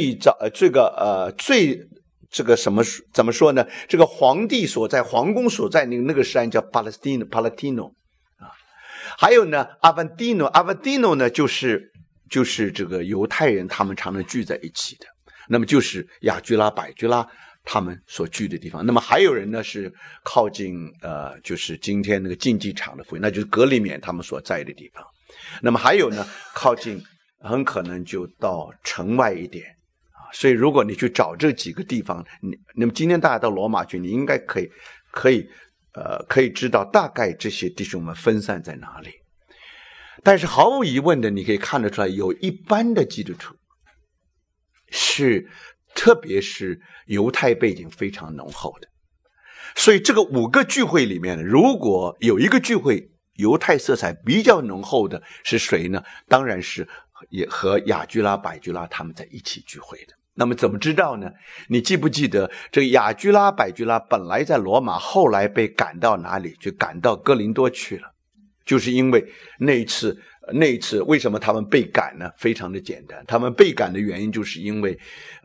怎么说呢？这个皇帝所在、皇宫所在那个山叫 Palatino 啊。还有呢 Aventino 呢就是这个犹太人他们常常聚在一起的，那么就是雅居拉、百居拉他们所聚的地方。那么还有人呢是靠近就是今天那个竞技场的附近，那就是格里勉他们所在的地方。那么还有呢靠近很可能就到城外一点啊。所以如果你去找这几个地方，那么今天大家到罗马去，你应该可以知道大概这些弟兄们分散在哪里。但是毫无疑问的，你可以看得出来，有一般的基督徒是特别是犹太背景非常浓厚的。所以这个5个聚会里面，如果有一个聚会犹太色彩比较浓厚的是谁呢？当然是也和雅居拉、百居拉他们在一起聚会的。那么怎么知道呢？你记不记得这个雅居拉、百居拉本来在罗马，后来被赶到哪里去？赶到哥林多去了。就是因为那一次为什么他们被赶呢？非常的简单，他们被赶的原因就是因为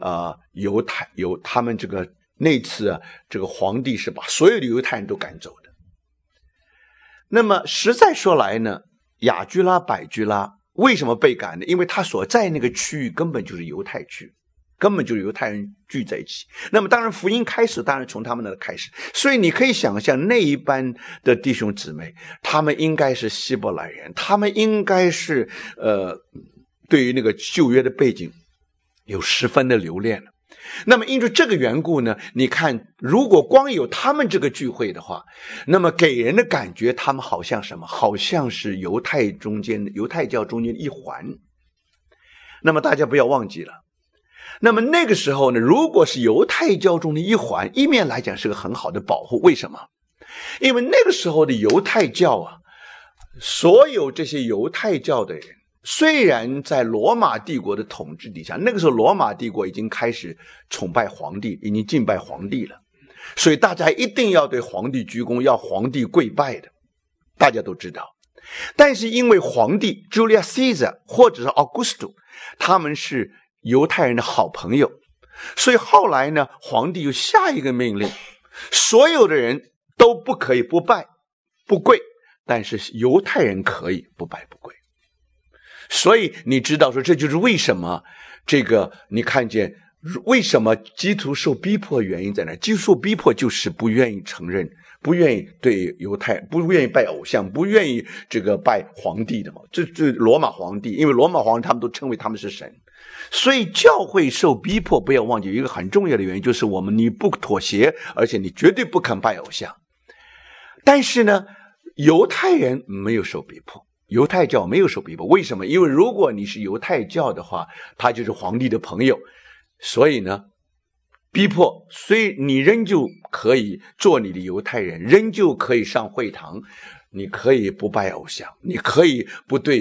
他们那次这个皇帝是把所有的犹太人都赶走的。那么实在说来呢，雅居拉、百居拉为什么被赶呢？因为他所在那个区域根本就是犹太区，根本就是犹太人聚在一起。那么当然福音开始当然从他们那开始，所以你可以想象那一班的弟兄姊妹，他们应该是希伯来人，他们应该是对于那个旧约的背景有十分的留恋。 那么因着这个缘故呢，你看如果光有他们这个聚会的话，那么给人的感觉他们好像什么？好像是犹太教中间的一环。那么大家不要忘记了，那么那个时候呢，如果是犹太教中的一环，一面来讲是个很好的保护。为什么？因为那个时候的犹太教啊，所有这些犹太教的人虽然在罗马帝国的统治底下，那个时候罗马帝国已经开始崇拜皇帝，已经敬拜皇帝了，所以大家一定要对皇帝鞠躬，要皇帝跪拜的，大家都知道。但是因为皇帝 Julius Caesar 或者是 Augustus 他们是犹太人的好朋友，所以后来呢，皇帝又下一个命令，所有的人都不可以不拜不跪，但是犹太人可以不拜不跪。所以你知道说，这就是为什么这个你看见为什么基督徒受逼迫的原因在哪？基督徒受逼迫就是不愿意承认，不愿意对犹太，不愿意拜偶像，不愿意这个拜皇帝的嘛。这罗马皇帝，因为罗马皇帝他们都称为他们是神，所以教会受逼迫，不要忘记一个很重要的原因，就是你不妥协，而且你绝对不肯拜偶像。但是呢，犹太人没有受逼迫。犹太教没有受逼迫，为什么？因为如果你是犹太教的话，他就是皇帝的朋友，所以呢，逼迫，所以你仍旧可以做你的犹太人，仍旧可以上会堂，你可以不拜偶像，你可以不对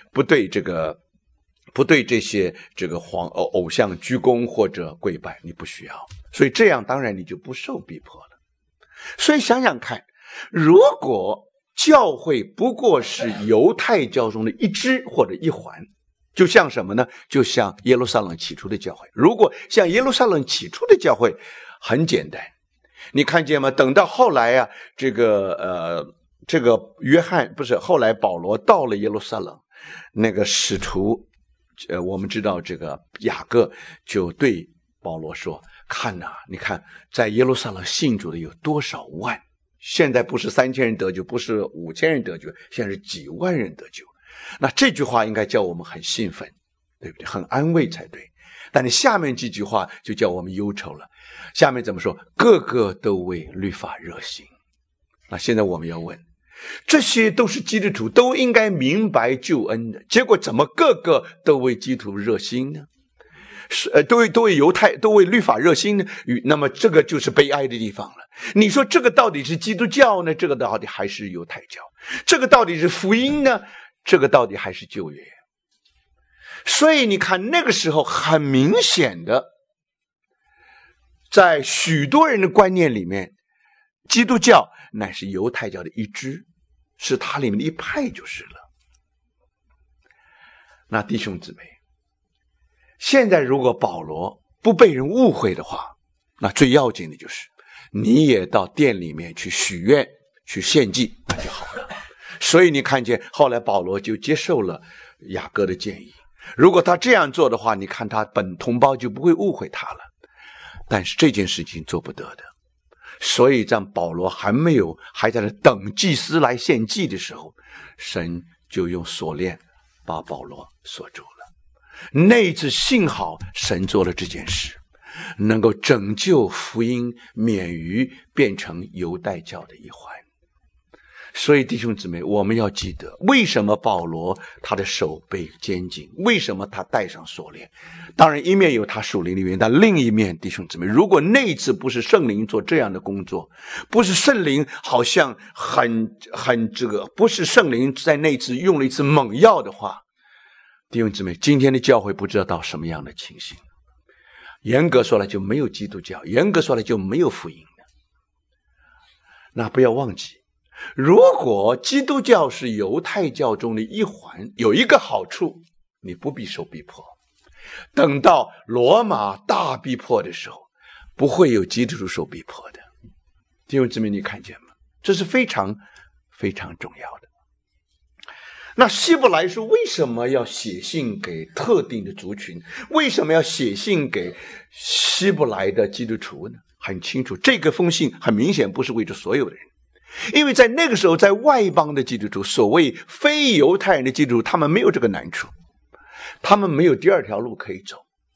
这些这个偶像鞠躬或者跪拜，你不需要，所以这样当然你就不受逼迫了。所以想想看，如果教会不过是犹太教中的一支或者一环，就像什么呢？就像耶路撒冷起初的教会。如果像耶路撒冷起初的教会很简单，你看见吗？等到后来啊，这个约翰不是后来保罗到了耶路撒冷，那个使徒我们知道这个雅各就对保罗说，看哪，你看在耶路撒冷信主的有多少万，现在不是3000人得救，不是5000人得救，现在是几万人得救。那这句话应该叫我们很兴奋，对不对？很安慰才对。但是下面这句话就叫我们忧愁了。下面怎么说？个个都为律法热心。那现在我们要问，这些都是基督徒，都应该明白救恩的，结果怎么个个都为基督徒热心呢？都为犹太，都为律法热心呢？那么这个就是悲哀的地方了。你说这个到底是基督教呢？这个到底还是犹太教？这个到底是福音呢？这个到底还是旧约？所以你看那个时候很明显的，在许多人的观念里面，基督教乃是犹太教的一支，是它里面的一派就是了。那弟兄姊妹，现在如果保罗不被人误会的话，那最要紧的就是你也到店里面去许愿，去献祭，那就好了。所以你看见后来保罗就接受了雅各的建议，如果他这样做的话，你看他本同胞就不会误会他了。但是这件事情做不得的，所以让保罗还在那等祭司来献祭的时候，神就用锁链把保罗锁住了。那一次幸好神做了这件事，能够拯救福音免于变成犹太教的一环。所以弟兄姊妹，我们要记得为什么保罗他的手被监禁，为什么他戴上锁链。当然一面有他属灵的原因，但另一面弟兄姊妹，如果那一次不是圣灵做这样的工作，不是圣灵好像不是圣灵在那一次用了一次猛药的话，弟兄姊妹，今天的教会不知道到什么样的情形。严格说来就没有基督教，严格说来就没有福音的。那不要忘记，如果基督教是犹太教中的一环，有一个好处，你不必受逼迫。等到罗马大逼迫的时候，不会有基督徒受逼迫的。弟兄姊妹，你看见吗？这是非常非常重要的。那希伯来书为什么要写信给特定的族群？为什么要写信给希伯来的基督徒呢？很清楚，这个封信很明显不是为着所有的人。因为在那个时候，在外邦的基督徒，所谓非犹太人的基督徒，他们没有这个难处，他们没有第二条路可以走。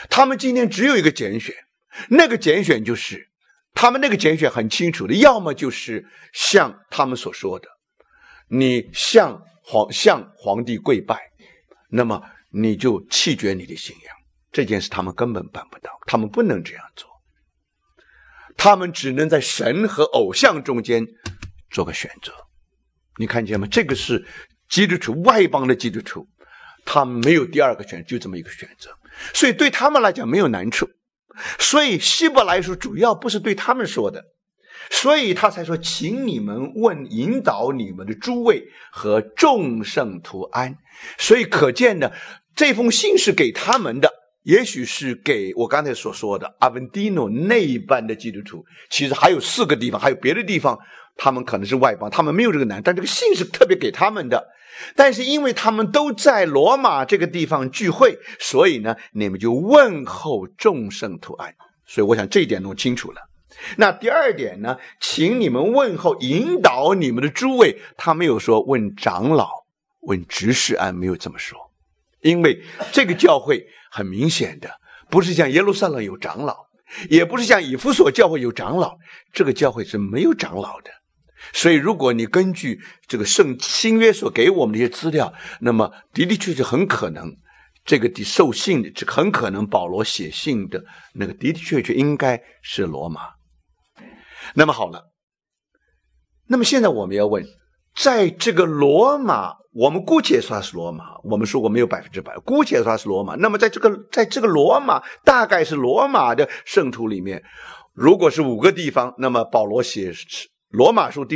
他们今天只有一个拣选，那个拣选就是他们那个拣选很清楚的，要么就是像他们所说的，你向皇帝跪拜，那么你就弃绝你的信仰。这件事他们根本办不到，他们不能这样做，他们只能在神和偶像中间做个选择。你看见吗？这个是基督徒，外邦的基督徒，他们没有第二个选择，就这么一个选择，所以对他们来讲没有难处。所以希伯来书主要不是对他们说的，所以他才说请你们引导你们的诸位和众圣徒安。所以可见的，这封信是给他们的，也许是给我刚才所说的阿文蒂诺那一班的基督徒。其实还有4个地方，还有别的地方他们可能是外邦，他们没有这个难，但这个信是特别给他们的。但是因为他们都在罗马这个地方聚会，所以呢，你们就问候众圣徒安。所以我想这一点弄清楚了。那第二点呢，请你们问候引导你们的诸位，他没有说问长老问执事安，没有这么说。因为这个教会很明显的不是像耶路撒冷有长老，也不是像以弗所教会有长老，这个教会是没有长老的。所以如果你根据这个新约所给我们的一些资料，那么的确很可能这个受信的，很可能保罗写信的那个的确应该是罗马。那么好了，那么现在我们要问，在这个罗马，我们姑且说它是罗马，我们说过没有100%，姑且说它是罗马。那么在这个罗马，大概是罗马的圣徒里面，如果是5个地方，那么保罗写罗马书第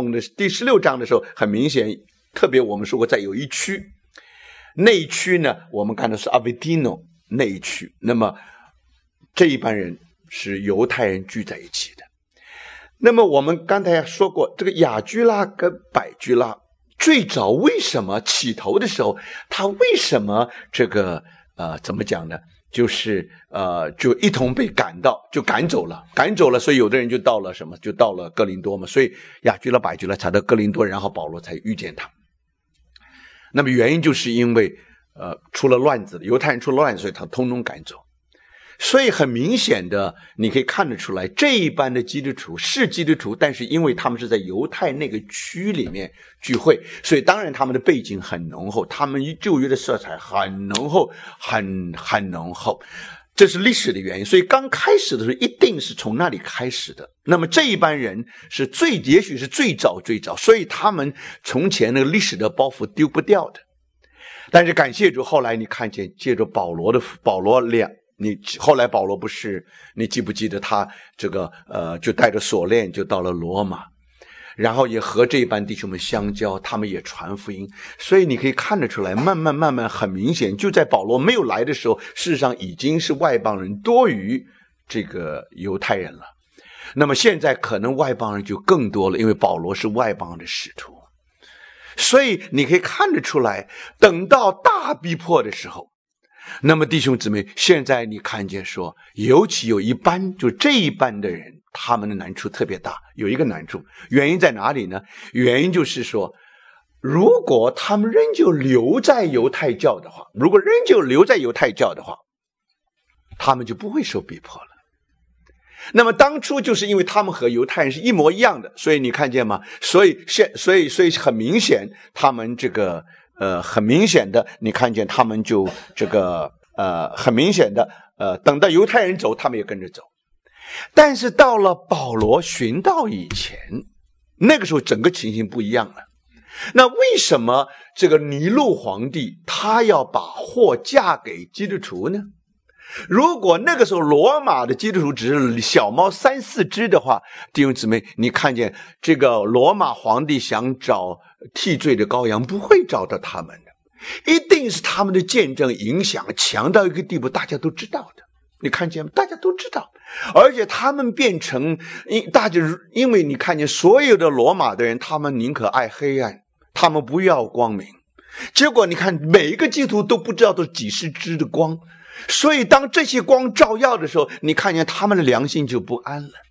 16章的时候，很明显，特别我们说过在有一区，那一区呢，我们看的是阿维蒂诺那一区，那么这一班人是犹太人聚在一起的。那么我们刚才说过，这个雅居拉跟百居拉最早为什么起头的时候，他为什么这个怎么讲呢？就是就一同被赶走了，所以有的人就到了什么，就到了哥林多嘛，所以雅居拉百居拉才到哥林多，然后保罗才遇见他。那么原因就是因为出了乱子，犹太人出了乱子，所以他通通赶走。所以很明显的你可以看得出来，这一班的基督徒是基督徒，但是因为他们是在犹太那个区里面聚会，所以当然他们的背景很浓厚，他们旧约的色彩很浓厚，很浓厚，这是历史的原因。所以刚开始的时候一定是从那里开始的。那么这一班人是也许是最早，所以他们从前那个历史的包袱丢不掉的。但是感谢主，后来你看见借着保罗后来保罗不是，你记不记得他这个就带着锁链就到了罗马，然后也和这班弟兄们相交，他们也传福音。所以你可以看得出来，慢慢很明显，就在保罗没有来的时候，事实上已经是外邦人多于这个犹太人了。那么现在可能外邦人就更多了，因为保罗是外邦的使徒。所以你可以看得出来，等到大逼迫的时候，那么弟兄姊妹，现在你看见说，尤其有一班，就这一班的人，他们的难处特别大。有一个难处，原因在哪里呢？原因就是说，如果他们仍旧留在犹太教的话，他们就不会受逼迫了。那么当初就是因为他们和犹太人是一模一样的，所以你看见吗？所以很明显，他们这个很明显的，你看见他们就这个很明显的等到犹太人走，他们也跟着走。但是到了保罗寻道以前，那个时候整个情形不一样了。那为什么这个尼禄皇帝他要把货嫁给基督徒呢？如果那个时候罗马的基督徒只是小猫3-4只的话，弟兄姊妹，你看见这个罗马皇帝想找替罪的羔羊，不会找到他们的，一定是他们的见证影响强到一个地步，大家都知道的。你看见吗？大家都知道，而且他们变成因为你看见所有的罗马的人，他们宁可爱黑暗，他们不要光明。结果你看每一个基督徒都不知道都是几十支的光，所以当这些光照耀的时候，你看见他们的良心就不安了。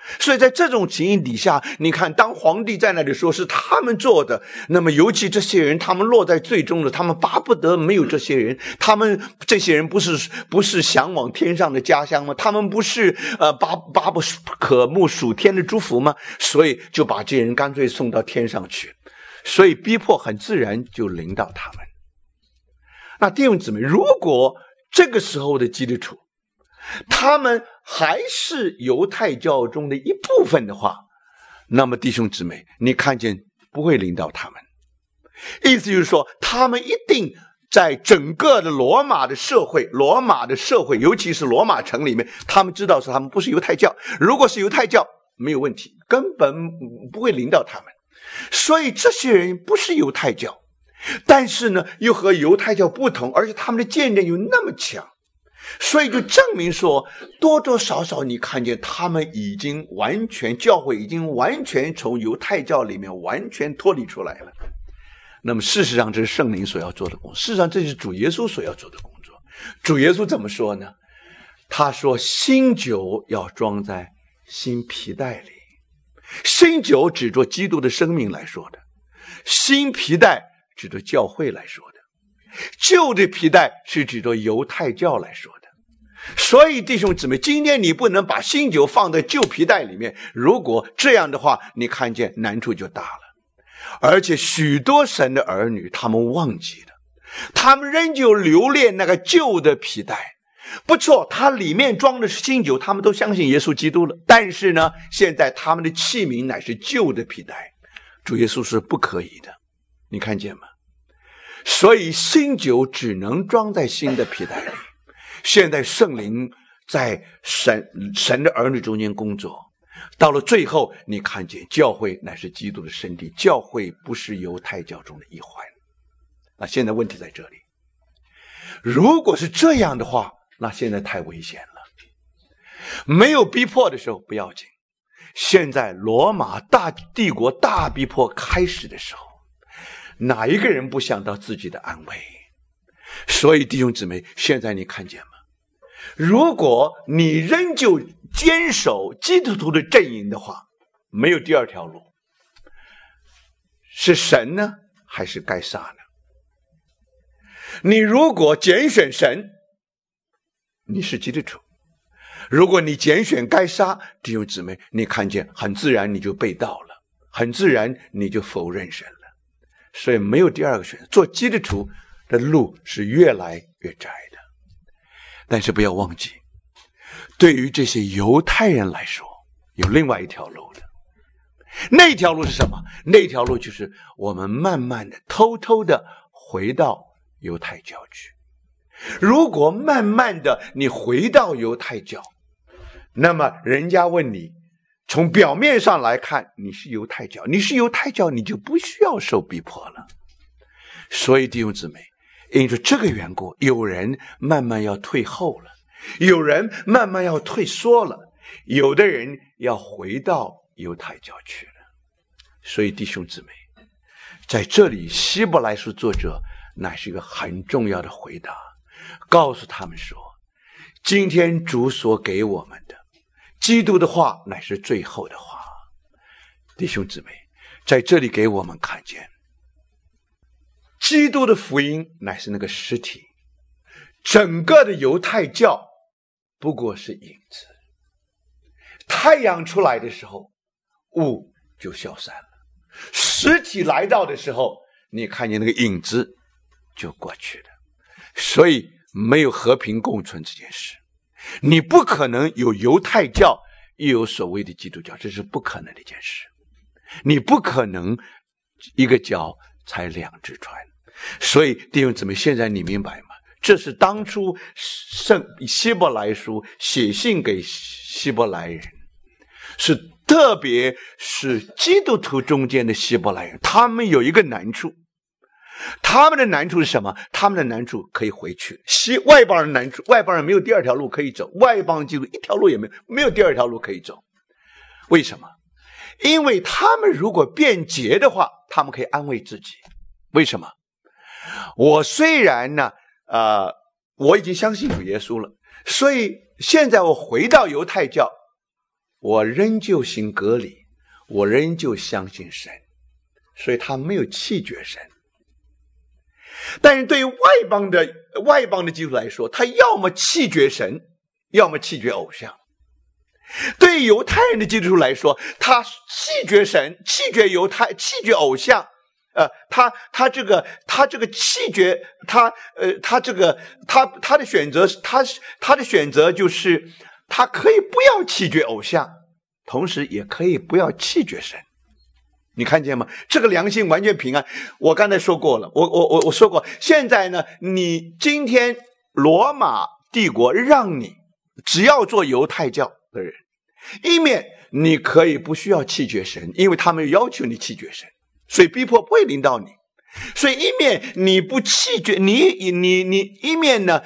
所以在这种情形底下，你看当皇帝在那里说是他们做的，那么尤其这些人他们落在最终的，他们巴不得没有这些人，他们这些人不是向往天上的家乡吗？他们不是巴不可慕属天的祝福吗？所以就把这些人干脆送到天上去，所以逼迫很自然就临到他们。那弟兄姊妹，如果这个时候的基督徒他们还是犹太教中的一部分的话，那么弟兄姊妹，你看见不会临到他们。意思就是说，他们一定在整个的罗马的社会，尤其是罗马城里面，他们知道是他们不是犹太教，如果是犹太教没有问题，根本不会临到他们。所以这些人不是犹太教，但是呢又和犹太教不同，而且他们的见证又那么强，所以就证明说，多多少少你看见他们已经完全，教会已经完全从犹太教里面完全脱离出来了。那么事实上这是圣灵所要做的工作，事实上这是主耶稣所要做的工作。主耶稣怎么说呢？他说新酒要装在新皮袋里，新酒指着基督的生命来说的，新皮袋指着教会来说的，旧的皮带是指着犹太教来说的。所以弟兄姊妹，今天你不能把新酒放在旧皮带里面，如果这样的话，你看见难处就大了。而且许多神的儿女他们忘记了，他们仍旧留恋那个旧的皮带。不错，它里面装的是新酒，他们都相信耶稣基督了，但是呢，现在他们的器皿乃是旧的皮带，主耶稣是不可以的，你看见吗？所以新酒只能装在新的皮带里。现在圣灵在神的儿女中间工作，到了最后你看见教会乃是基督的身体，教会不是犹太教中的一环。那现在问题在这里，如果是这样的话，那现在太危险了。没有逼迫的时候不要紧，现在罗马大帝国大逼迫开始的时候，哪一个人不想到自己的安危？所以弟兄姊妹，现在你看见吗？如果你仍旧坚守基督徒的阵营的话，没有第二条路，是神呢还是该杀呢？你如果拣选神，你是基督徒；如果你拣选该杀，弟兄姊妹，你看见很自然你就被盗了，很自然你就否认神了。所以没有第二个选择，做基督徒的路是越来越窄的。但是不要忘记，对于这些犹太人来说，有另外一条路的。那条路是什么？那条路就是我们慢慢的偷偷的回到犹太教去。如果慢慢的你回到犹太教，那么人家问你，从表面上来看你是犹太教，你就不需要受逼迫了。所以弟兄姊妹，因着这个缘故，有人慢慢要退后了，有人慢慢要退缩了，有的人要回到犹太教去了。所以弟兄姊妹，在这里希伯来书作者乃是一个很重要的回答，告诉他们说，今天主所给我们的基督的话乃是最后的话。弟兄姊妹，在这里给我们看见，基督的福音乃是那个实体，整个的犹太教不过是影子。太阳出来的时候，雾就消散了，实体来到的时候，你看见那个影子就过去了。所以没有和平共存这件事，你不可能有犹太教又有所谓的基督教，这是不可能的一件事。你不可能一个脚踩两只船。所以弟兄姊妹，现在你明白吗？这是当初希伯来书写信给希伯来人，是特别是基督徒中间的希伯来人，他们有一个难处。他们的难处是什么？他们的难处可以回去。外邦人难处，外邦人没有第二条路可以走，外邦基督一条路也没有第二条路可以走。为什么？因为他们如果变节的话，他们可以安慰自己。为什么？我虽然呢我已经相信主耶稣了，所以现在我回到犹太教， 我仍旧行割礼，我仍旧相信神，所以他没有弃绝神。但是对于外邦的基督徒来说，他要么弃绝神，要么弃绝偶像。对于犹太人的基督徒来说，他弃绝神，弃绝弃绝偶像。他这个弃绝他的选择，他的选择就是他可以不要弃绝偶像，同时也可以不要弃绝神。你看见吗？这个良心完全平安。我刚才说过了，我说过，现在呢，你今天罗马帝国让你只要做犹太教的人，一面你可以不需要弃绝神，因为他们要求你弃绝神，所以逼迫不会临到你。所以一面你不弃绝，你一面呢，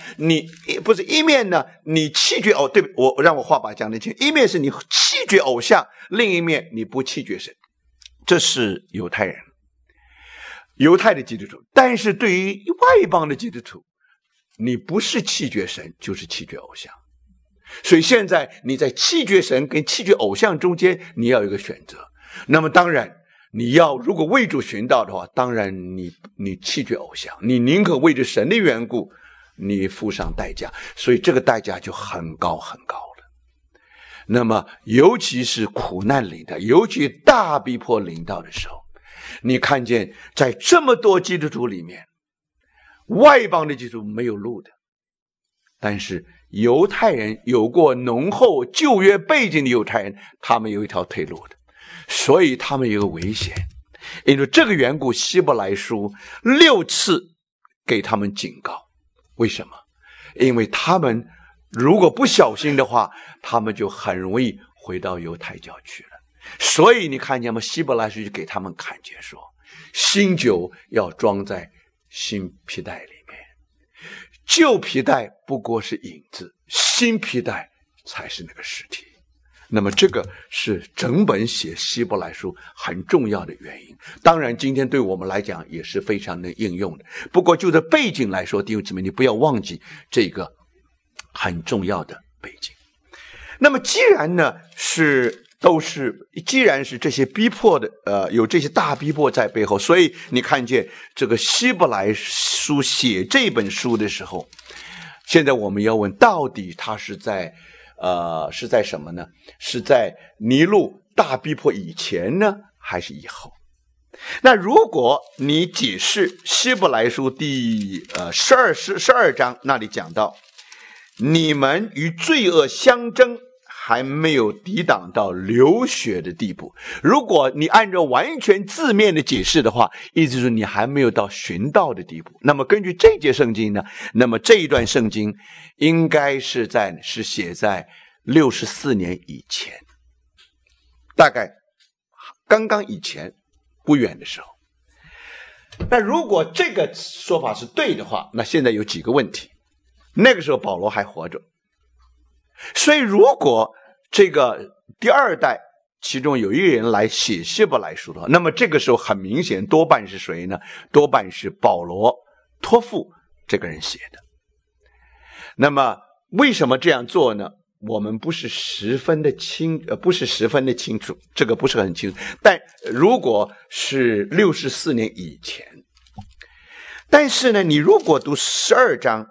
你弃绝对，让我话把讲得清，一面是你弃绝偶像，另一面你不弃绝神。这是犹太人，犹太的基督徒。但是对于外邦的基督徒，你不是弃绝神，就是弃绝偶像。所以现在你在弃绝神跟弃绝偶像中间，你要有一个选择。那么当然你要如果为主寻道的话，当然你弃绝偶像，你宁可为着神的缘故你付上代价，所以这个代价就很高很高了。那么尤其是苦难临到，尤其大逼迫临到的时候，你看见在这么多基督徒里面，外邦的基督徒没有路的，但是犹太人，有过浓厚旧约背景的犹太人，他们有一条退路的，所以他们有个危险。因为这个缘故，希伯来书6次给他们警告。为什么？因为他们如果不小心的话，他们就很容易回到犹太教去了。所以你看见吗？希伯来书就给他们看见说，新酒要装在新皮带里面，旧皮带不过是影子，新皮带才是那个实体。那么这个是整本写希伯来书很重要的原因，当然今天对我们来讲也是非常的应用的。不过就这背景来说，弟兄姊妹，你不要忘记这个很重要的背景。那么既然是这些逼迫的有这些大逼迫在背后，所以你看见这个希伯来书写这本书的时候，现在我们要问，到底他是在什么呢？是在尼禄大逼迫以前呢，还是以后？那如果你解释希伯来书第12章那里讲到，你们与罪恶相争，还没有抵挡到流血的地步。如果你按照完全字面的解释的话，意思是你还没有到寻道的地步。那么根据这节圣经呢，那么这一段圣经应该是写在64年以前，大概刚刚以前不远的时候。那如果这个说法是对的话，那现在有几个问题。那个时候保罗还活着，所以如果这个第二代其中有一个人来写希伯来书的话，那么这个时候很明显多半是谁呢？多半是保罗托付这个人写的。那么为什么这样做呢？我们不是十分的清楚，这个不是很清楚。但如果是64年以前，但是呢，你如果读12章，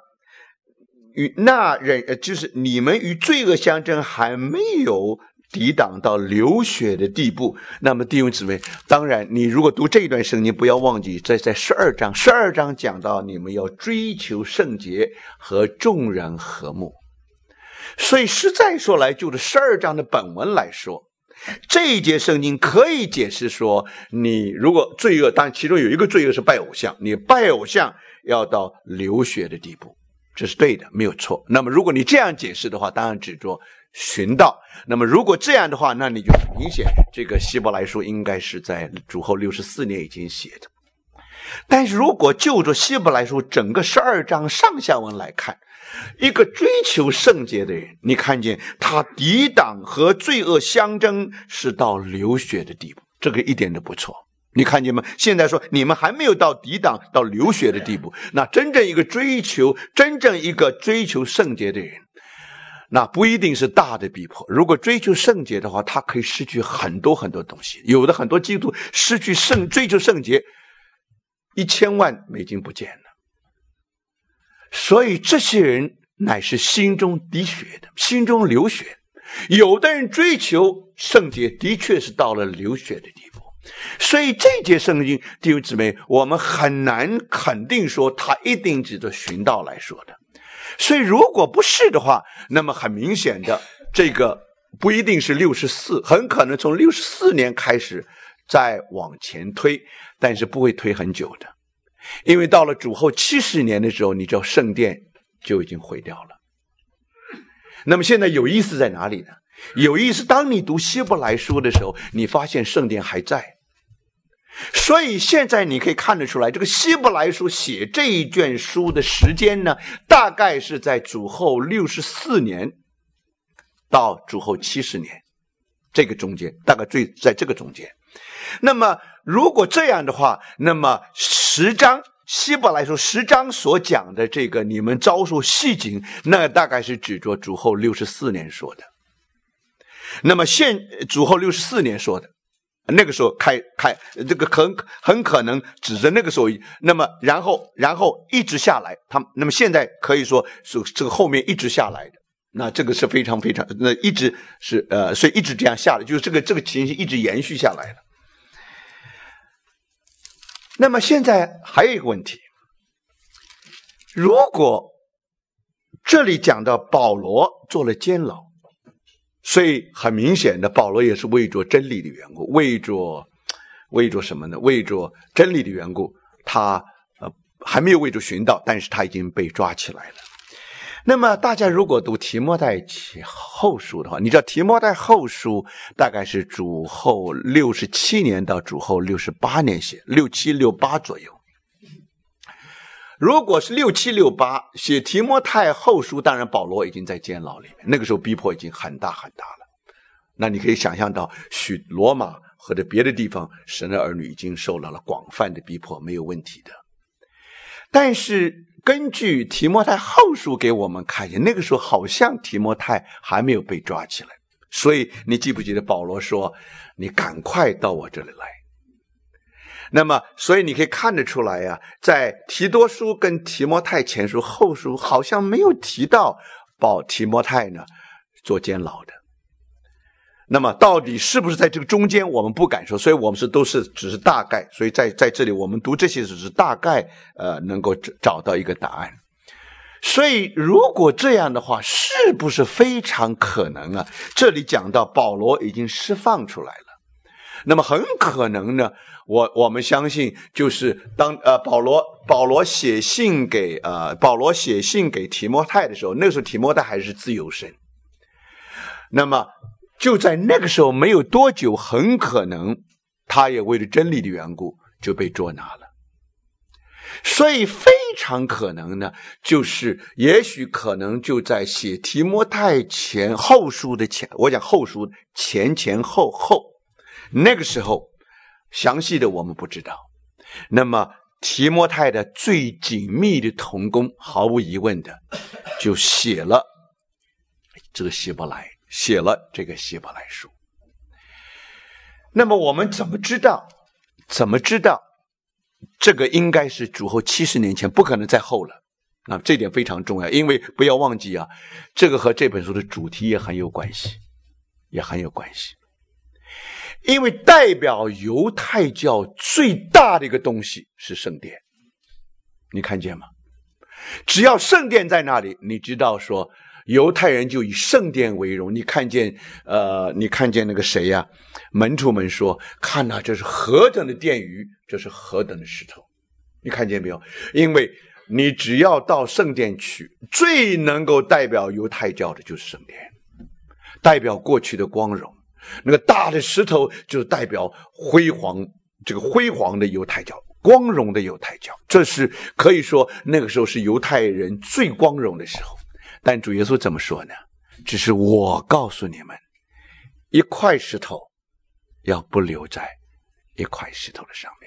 就是你们与罪恶相争，还没有抵挡到流血的地步。那么弟兄姊妹，当然你如果读这一段圣经，不要忘记在12章讲到你们要追求圣洁和众人和睦。所以实在说来，就着12章的本文来说，这一节圣经可以解释说，你如果罪恶，当然其中有一个罪恶是拜偶像，你拜偶像要到流血的地步，这是对的，没有错。那么如果你这样解释的话，当然指着寻道。那么如果这样的话，那你就很明显，这个希伯来书应该是在主后64年已经写的。但是如果就着希伯来书整个12章上下文来看，一个追求圣洁的人，你看见他抵挡和罪恶相争是到流血的地步，这个一点都不错。你看见吗？现在说你们还没有到抵挡到流血的地步，那真正一个追求圣洁的人， 那不一定是大的逼迫。如果追求圣洁的话，他可以失去很多很多东西。有的很多基督徒失去追求圣洁，1000万美金不见了。所以这些人乃是心中滴血的，心中流血。有的人追求圣洁，的确是到了流血的地步。所以这节圣经，弟兄姊妹，我们很难肯定说他一定指着寻道来说的。所以如果不是的话，那么很明显的，这个不一定是64，很可能从64年开始再往前推，但是不会推很久的。因为到了主后70年的时候，你知道圣殿就已经毁掉了。那么现在有意思在哪里呢？有意思，当你读希伯来书的时候，你发现圣殿还在。所以现在你可以看得出来，这个希伯来书写这一卷书的时间呢，大概是在主后64年到主后70年这个中间，大概在这个中间。那么如果这样的话，那么10章希伯来书10章所讲的这个你们遭受戏景，那大概是指着主后64年说的。那么主后64年说的，那个时候开这个很可能指着那个时候。那么然后一直下来，那么现在可以说是这个后面一直下来的。那这个是非常非常，那一直是所以一直这样下来，就是这个情形一直延续下来了。那么现在还有一个问题，如果这里讲到保罗做了监牢，所以很明显的保罗也是为着真理的缘故，为着什么呢？为着真理的缘故，他还没有为着寻道，但是他已经被抓起来了。那么大家如果读提摩太后书的话，你知道提摩太后书大概是主后67年到主后68年写，6768左右。如果是6768写提摩太后书，当然保罗已经在监牢里面，那个时候逼迫已经很大很大了。那你可以想象到罗马或者别的地方，神的儿女已经受到了广泛的逼迫，没有问题的。但是根据提摩太后书给我们看见，那个时候好像提摩太还没有被抓起来，所以你记不记得保罗说你赶快到我这里来。那么所以你可以看得出来在提多书跟提摩太前书后书好像没有提到提摩太呢做监牢的。那么到底是不是在这个中间，我们不敢说，所以我们只是大概，所以在这里我们读这些只是大概能够找到一个答案。所以如果这样的话，是不是非常可能这里讲到保罗已经释放出来了，那么很可能呢，我们相信就是当保罗写信给提摩太的时候，那个时候提摩太还是自由身，那么就在那个时候没有多久，很可能他也为了真理的缘故就被捉拿了。所以非常可能呢，就是也许可能就在写提摩太后书的我讲后书前后那个时候，详细的我们不知道。那么提摩太的最紧密的同工，毫无疑问的就写了这个希伯来书。那么我们怎么知道这个应该是主后70年前，不可能再后了。那这点非常重要，因为不要忘记这个和这本书的主题也很有关系。因为代表犹太教最大的一个东西是圣殿，你看见吗？只要圣殿在那里，你知道说犹太人就以圣殿为荣。你看见那个谁门徒们说，看这是何等的殿宇，这是何等的石头，你看见没有？因为你只要到圣殿去，最能够代表犹太教的就是圣殿，代表过去的光荣。那个大的石头就是代表辉煌的犹太教，光荣的犹太教，这是可以说那个时候是犹太人最光荣的时候。但主耶稣怎么说呢？只是我告诉你们，一块石头要不留在一块石头的上面。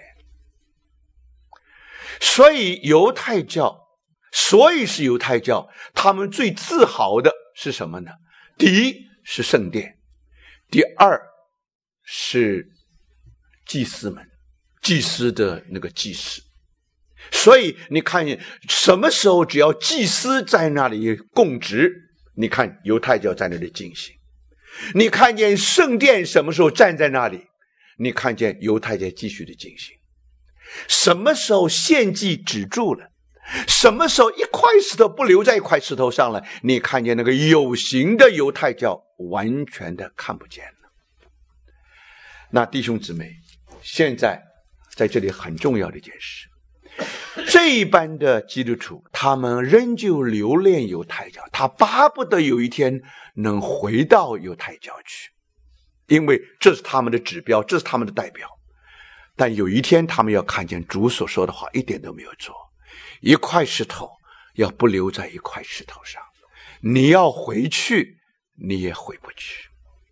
所以是犹太教他们最自豪的是什么呢？第一是圣殿，第二是祭司们，祭司的那个祭司。所以你看见什么时候只要祭司在那里供职，你看犹太教在那里进行。你看见圣殿什么时候站在那里，你看见犹太教继续的进行。什么时候献祭止住了，什么时候一块石头不留在一块石头上了，你看见那个有形的犹太教完全的看不见了。那弟兄姊妹，现在在这里很重要的一件事，这一般的基督徒他们仍旧留恋犹太教，他巴不得有一天能回到犹太教去，因为这是他们的指标，这是他们的代表。但有一天他们要看见主所说的话一点都没有错，一块石头要不留在一块石头上，你要回去你也回不去。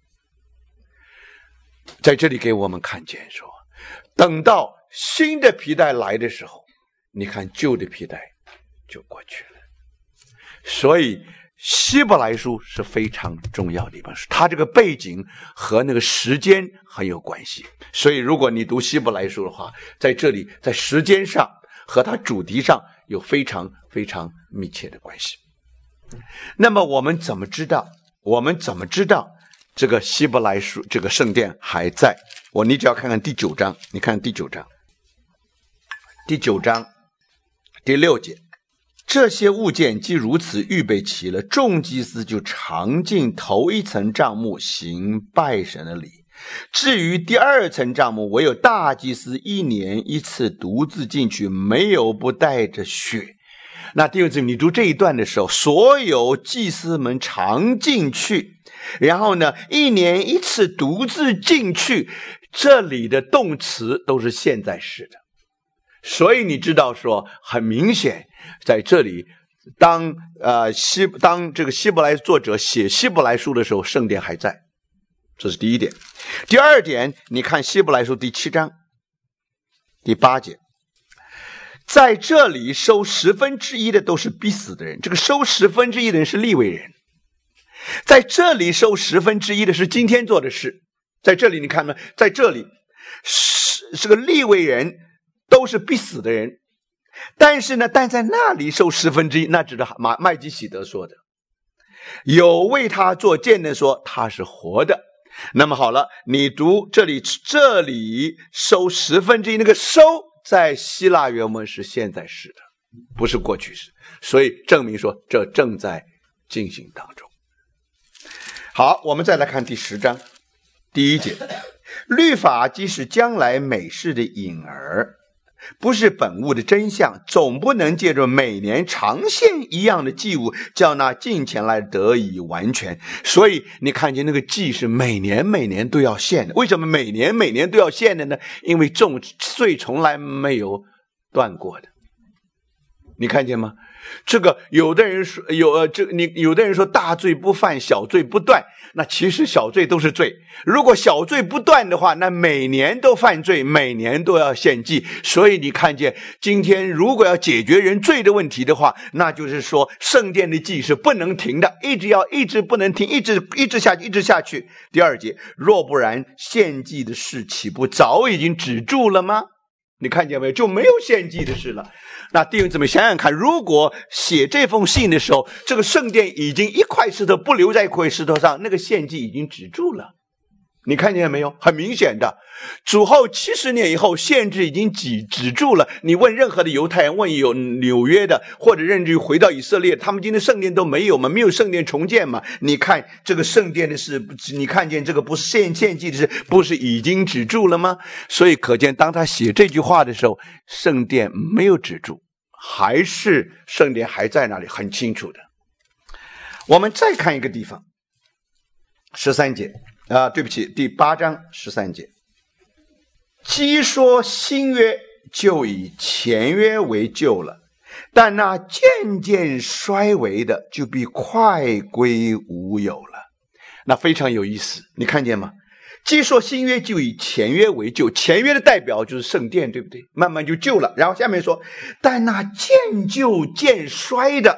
在这里给我们看见说，等到新的皮带来的时候，你看旧的皮带就过去了。所以希伯来书是非常重要的一本书，它这个背景和那个时间很有关系。所以如果你读希伯来书的话，在这里在时间上和它主题上有非常非常密切的关系。那么我们怎么知道这个希伯来书这个圣殿还在？你只要看看第9章，你看第9章第6节，这些物件既如此预备齐了，众祭司就常进头一层帐幕行拜神的礼。至于第二层帐幕，唯有大祭司1年1次独自进去，没有不带着血。那弟兄姊妹，你读这一段的时候，所有祭司们常进去，然后呢1年1次独自进去，这里的动词都是现在式的。所以你知道说，很明显在这里当这个希伯来作者写希伯来书的时候，圣殿还在，这是第一点。第二点，你看希伯来书第7章第8节，在这里收1/10的都是必死的人，这个收1/10的人是利未人，在这里收1/10的是今天做的事。在这里你看呢，在这里这个利未人都是必死的人，但在那里收1/10，那只是麦基洗德说的，有为他做见证说他是活的。那么好了，你读这里收1/10，那个收在希腊原文是现在式的，不是过去式，所以证明说这正在进行当中。好，我们再来看第10章第1节，律法既是将来美事的影儿，不是本物的真相，总不能借着每年常献一样的祭物，叫那进前来得以完全。所以你看见那个祭是每年都要献的。为什么每年都要献的呢？因为罪从来没有断过的。你看见吗？这个有的人说大罪不犯，小罪不断，那其实小罪都是罪。如果小罪不断的话，那每年都犯罪，每年都要献祭。所以你看见今天如果要解决人罪的问题的话，那就是说圣殿的祭是不能停的，一直不能停，一直下去。第2节，若不然献祭的事岂不早已经止住了吗？你看见没有？就没有献祭的事了。那弟兄姊妹想想看，如果写这封信的时候，这个圣殿已经一块石头不留在一块石头上，那个献祭已经止住了。你看见没有？很明显的，主后70年以后，限制已经止住了。你问任何的犹太人，问有纽约的，或者甚至于回到以色列，他们今天圣殿都没有嘛，没有圣殿重建嘛。你看这个圣殿的事，你看见这个不是献祭的事，不是已经止住了吗？所以可见，当他写这句话的时候，圣殿没有止住，还是圣殿还在那里，很清楚的。我们再看一个地方，13节。对不起，第8章13节，既说新约就以前约为旧了，但那渐渐衰微的就必快归无有了。那非常有意思，你看见吗？既说新约就以前约为旧，前约的代表就是圣殿，对不对？慢慢就旧了。然后下面说，但那渐旧渐衰的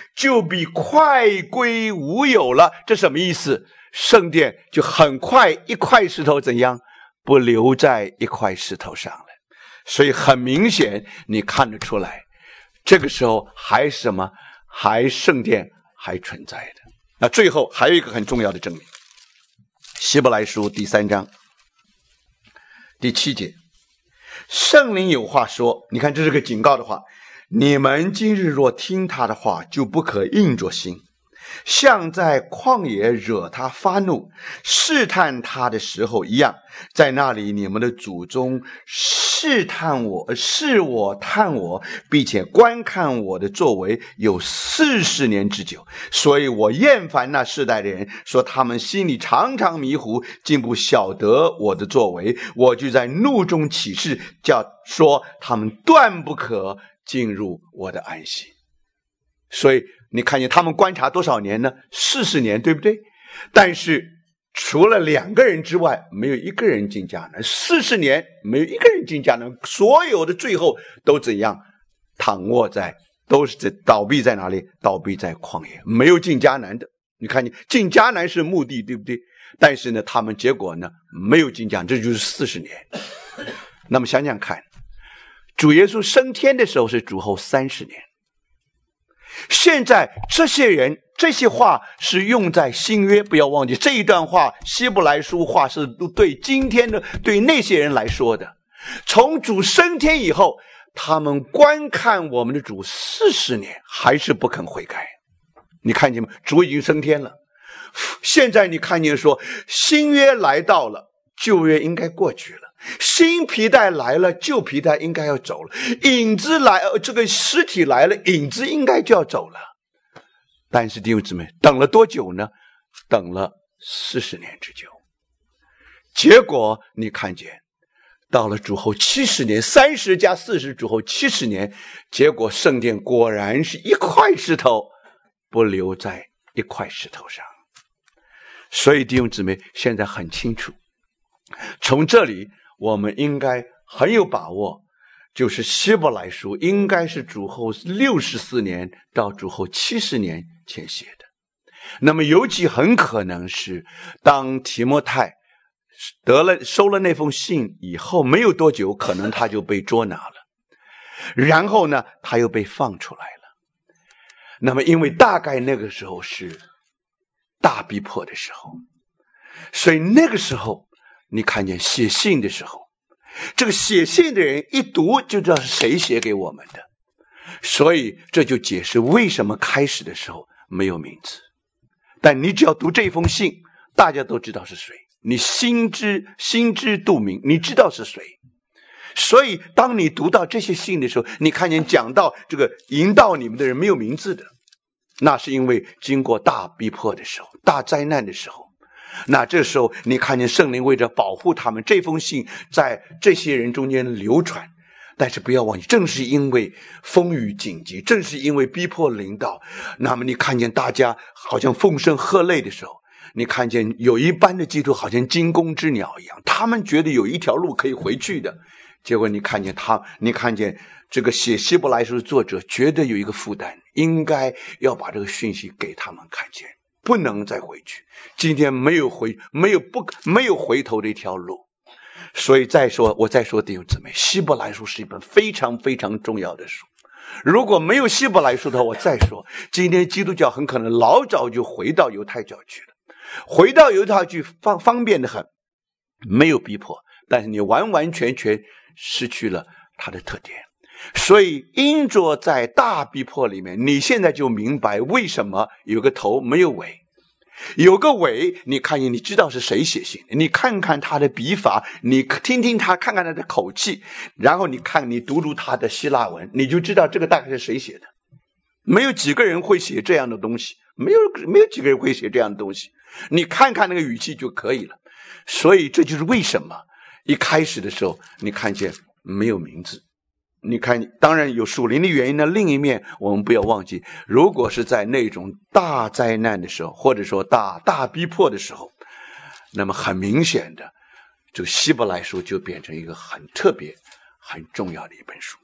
就必快归无有了。这什么意思？圣殿就很快一块石头怎样不留在一块石头上了。所以很明显你看得出来，这个时候还什么？还圣殿还存在的。那最后还有一个很重要的证明，希伯来书第3章第7节，圣灵有话说，你看这是个警告的话，你们今日若听他的话，就不可硬着心，像在旷野惹他发怒试探他的时候一样。在那里你们的祖宗试我探我，并且观看我的作为有40年之久。所以我厌烦那世代的人，说他们心里常常迷糊，竟不晓得我的作为。我就在怒中起誓，叫说他们断不可进入我的安息。所以你看见他们观察多少年呢？40年，对不对？但是除了2个人之外，没有一个人进迦南。40年没有一个人进迦南，所有的最后都怎样？躺卧在，都是倒闭在哪里？倒闭在旷野，没有进迦南的。你看见进迦南是目的，对不对？但是呢，他们结果呢没有进迦南，这就是40年。那么想想看，主耶稣升天的时候是主后30年。现在这些人这些话是用在新约，不要忘记这一段话，希伯来书话是对今天的对那些人来说的。从主升天以后，他们观看我们的主40年，还是不肯悔改。你看见吗？主已经升天了。现在你看见说新约来到了，旧约应该过去了，新皮带来了，旧皮带应该要走了，影子来，这个实体来了，影子应该就要走了。但是弟兄姊妹，等了多久呢？等了40年之久。结果你看见到了主后70年，30加40主后70年，结果圣殿果然是一块石头不留在一块石头上。所以弟兄姊妹现在很清楚，从这里我们应该很有把握，就是希伯来书应该是主后64年到主后70年前写的。那么尤其很可能是当提摩太收了那封信以后没有多久，可能他就被捉拿了，然后呢他又被放出来了。那么因为大概那个时候是大逼迫的时候，所以那个时候你看见写信的时候，这个写信的人一读就知道是谁写给我们的，所以这就解释为什么开始的时候没有名字。但你只要读这封信，大家都知道是谁，你心知肚明，你知道是谁。所以当你读到这些信的时候，你看见讲到这个引导你们的人没有名字的，那是因为经过大逼迫的时候，大灾难的时候，那这时候你看见圣灵为着保护他们，这封信在这些人中间流传。但是不要忘记，正是因为风雨紧急，正是因为逼迫临到，那么你看见大家好像风声鹤唳的时候，你看见有一班的基督好像惊弓之鸟一样，他们觉得有一条路可以回去的。结果你看见这个写希伯来书的作者觉得有一个负担，应该要把这个讯息给他们看见，不能再回去。今天没有回头的一条路。所以我再说弟兄姊妹，希伯来书是一本非常非常重要的书。如果没有希伯来书的话，我再说，今天基督教很可能老早就回到犹太教去了，回到犹太教方便的很，没有逼迫，但是你完完全全失去了它的特点。所以因着在大逼迫里面，你现在就明白为什么有个头没有尾。有个尾，你看见你知道是谁写信的，你看看他的笔法，你听听他，看看他的口气，然后你读他的希腊文，你就知道这个大概是谁写的。没有几个人会写这样的东西，没有几个人会写这样的东西，你看看那个语气就可以了。所以这就是为什么一开始的时候你看见没有名字。你看，当然有属灵的原因呢。另一面，我们不要忘记，如果是在那种大灾难的时候，或者说大逼迫的时候，那么很明显的，这个希伯来书就变成一个很特别、很重要的一本书。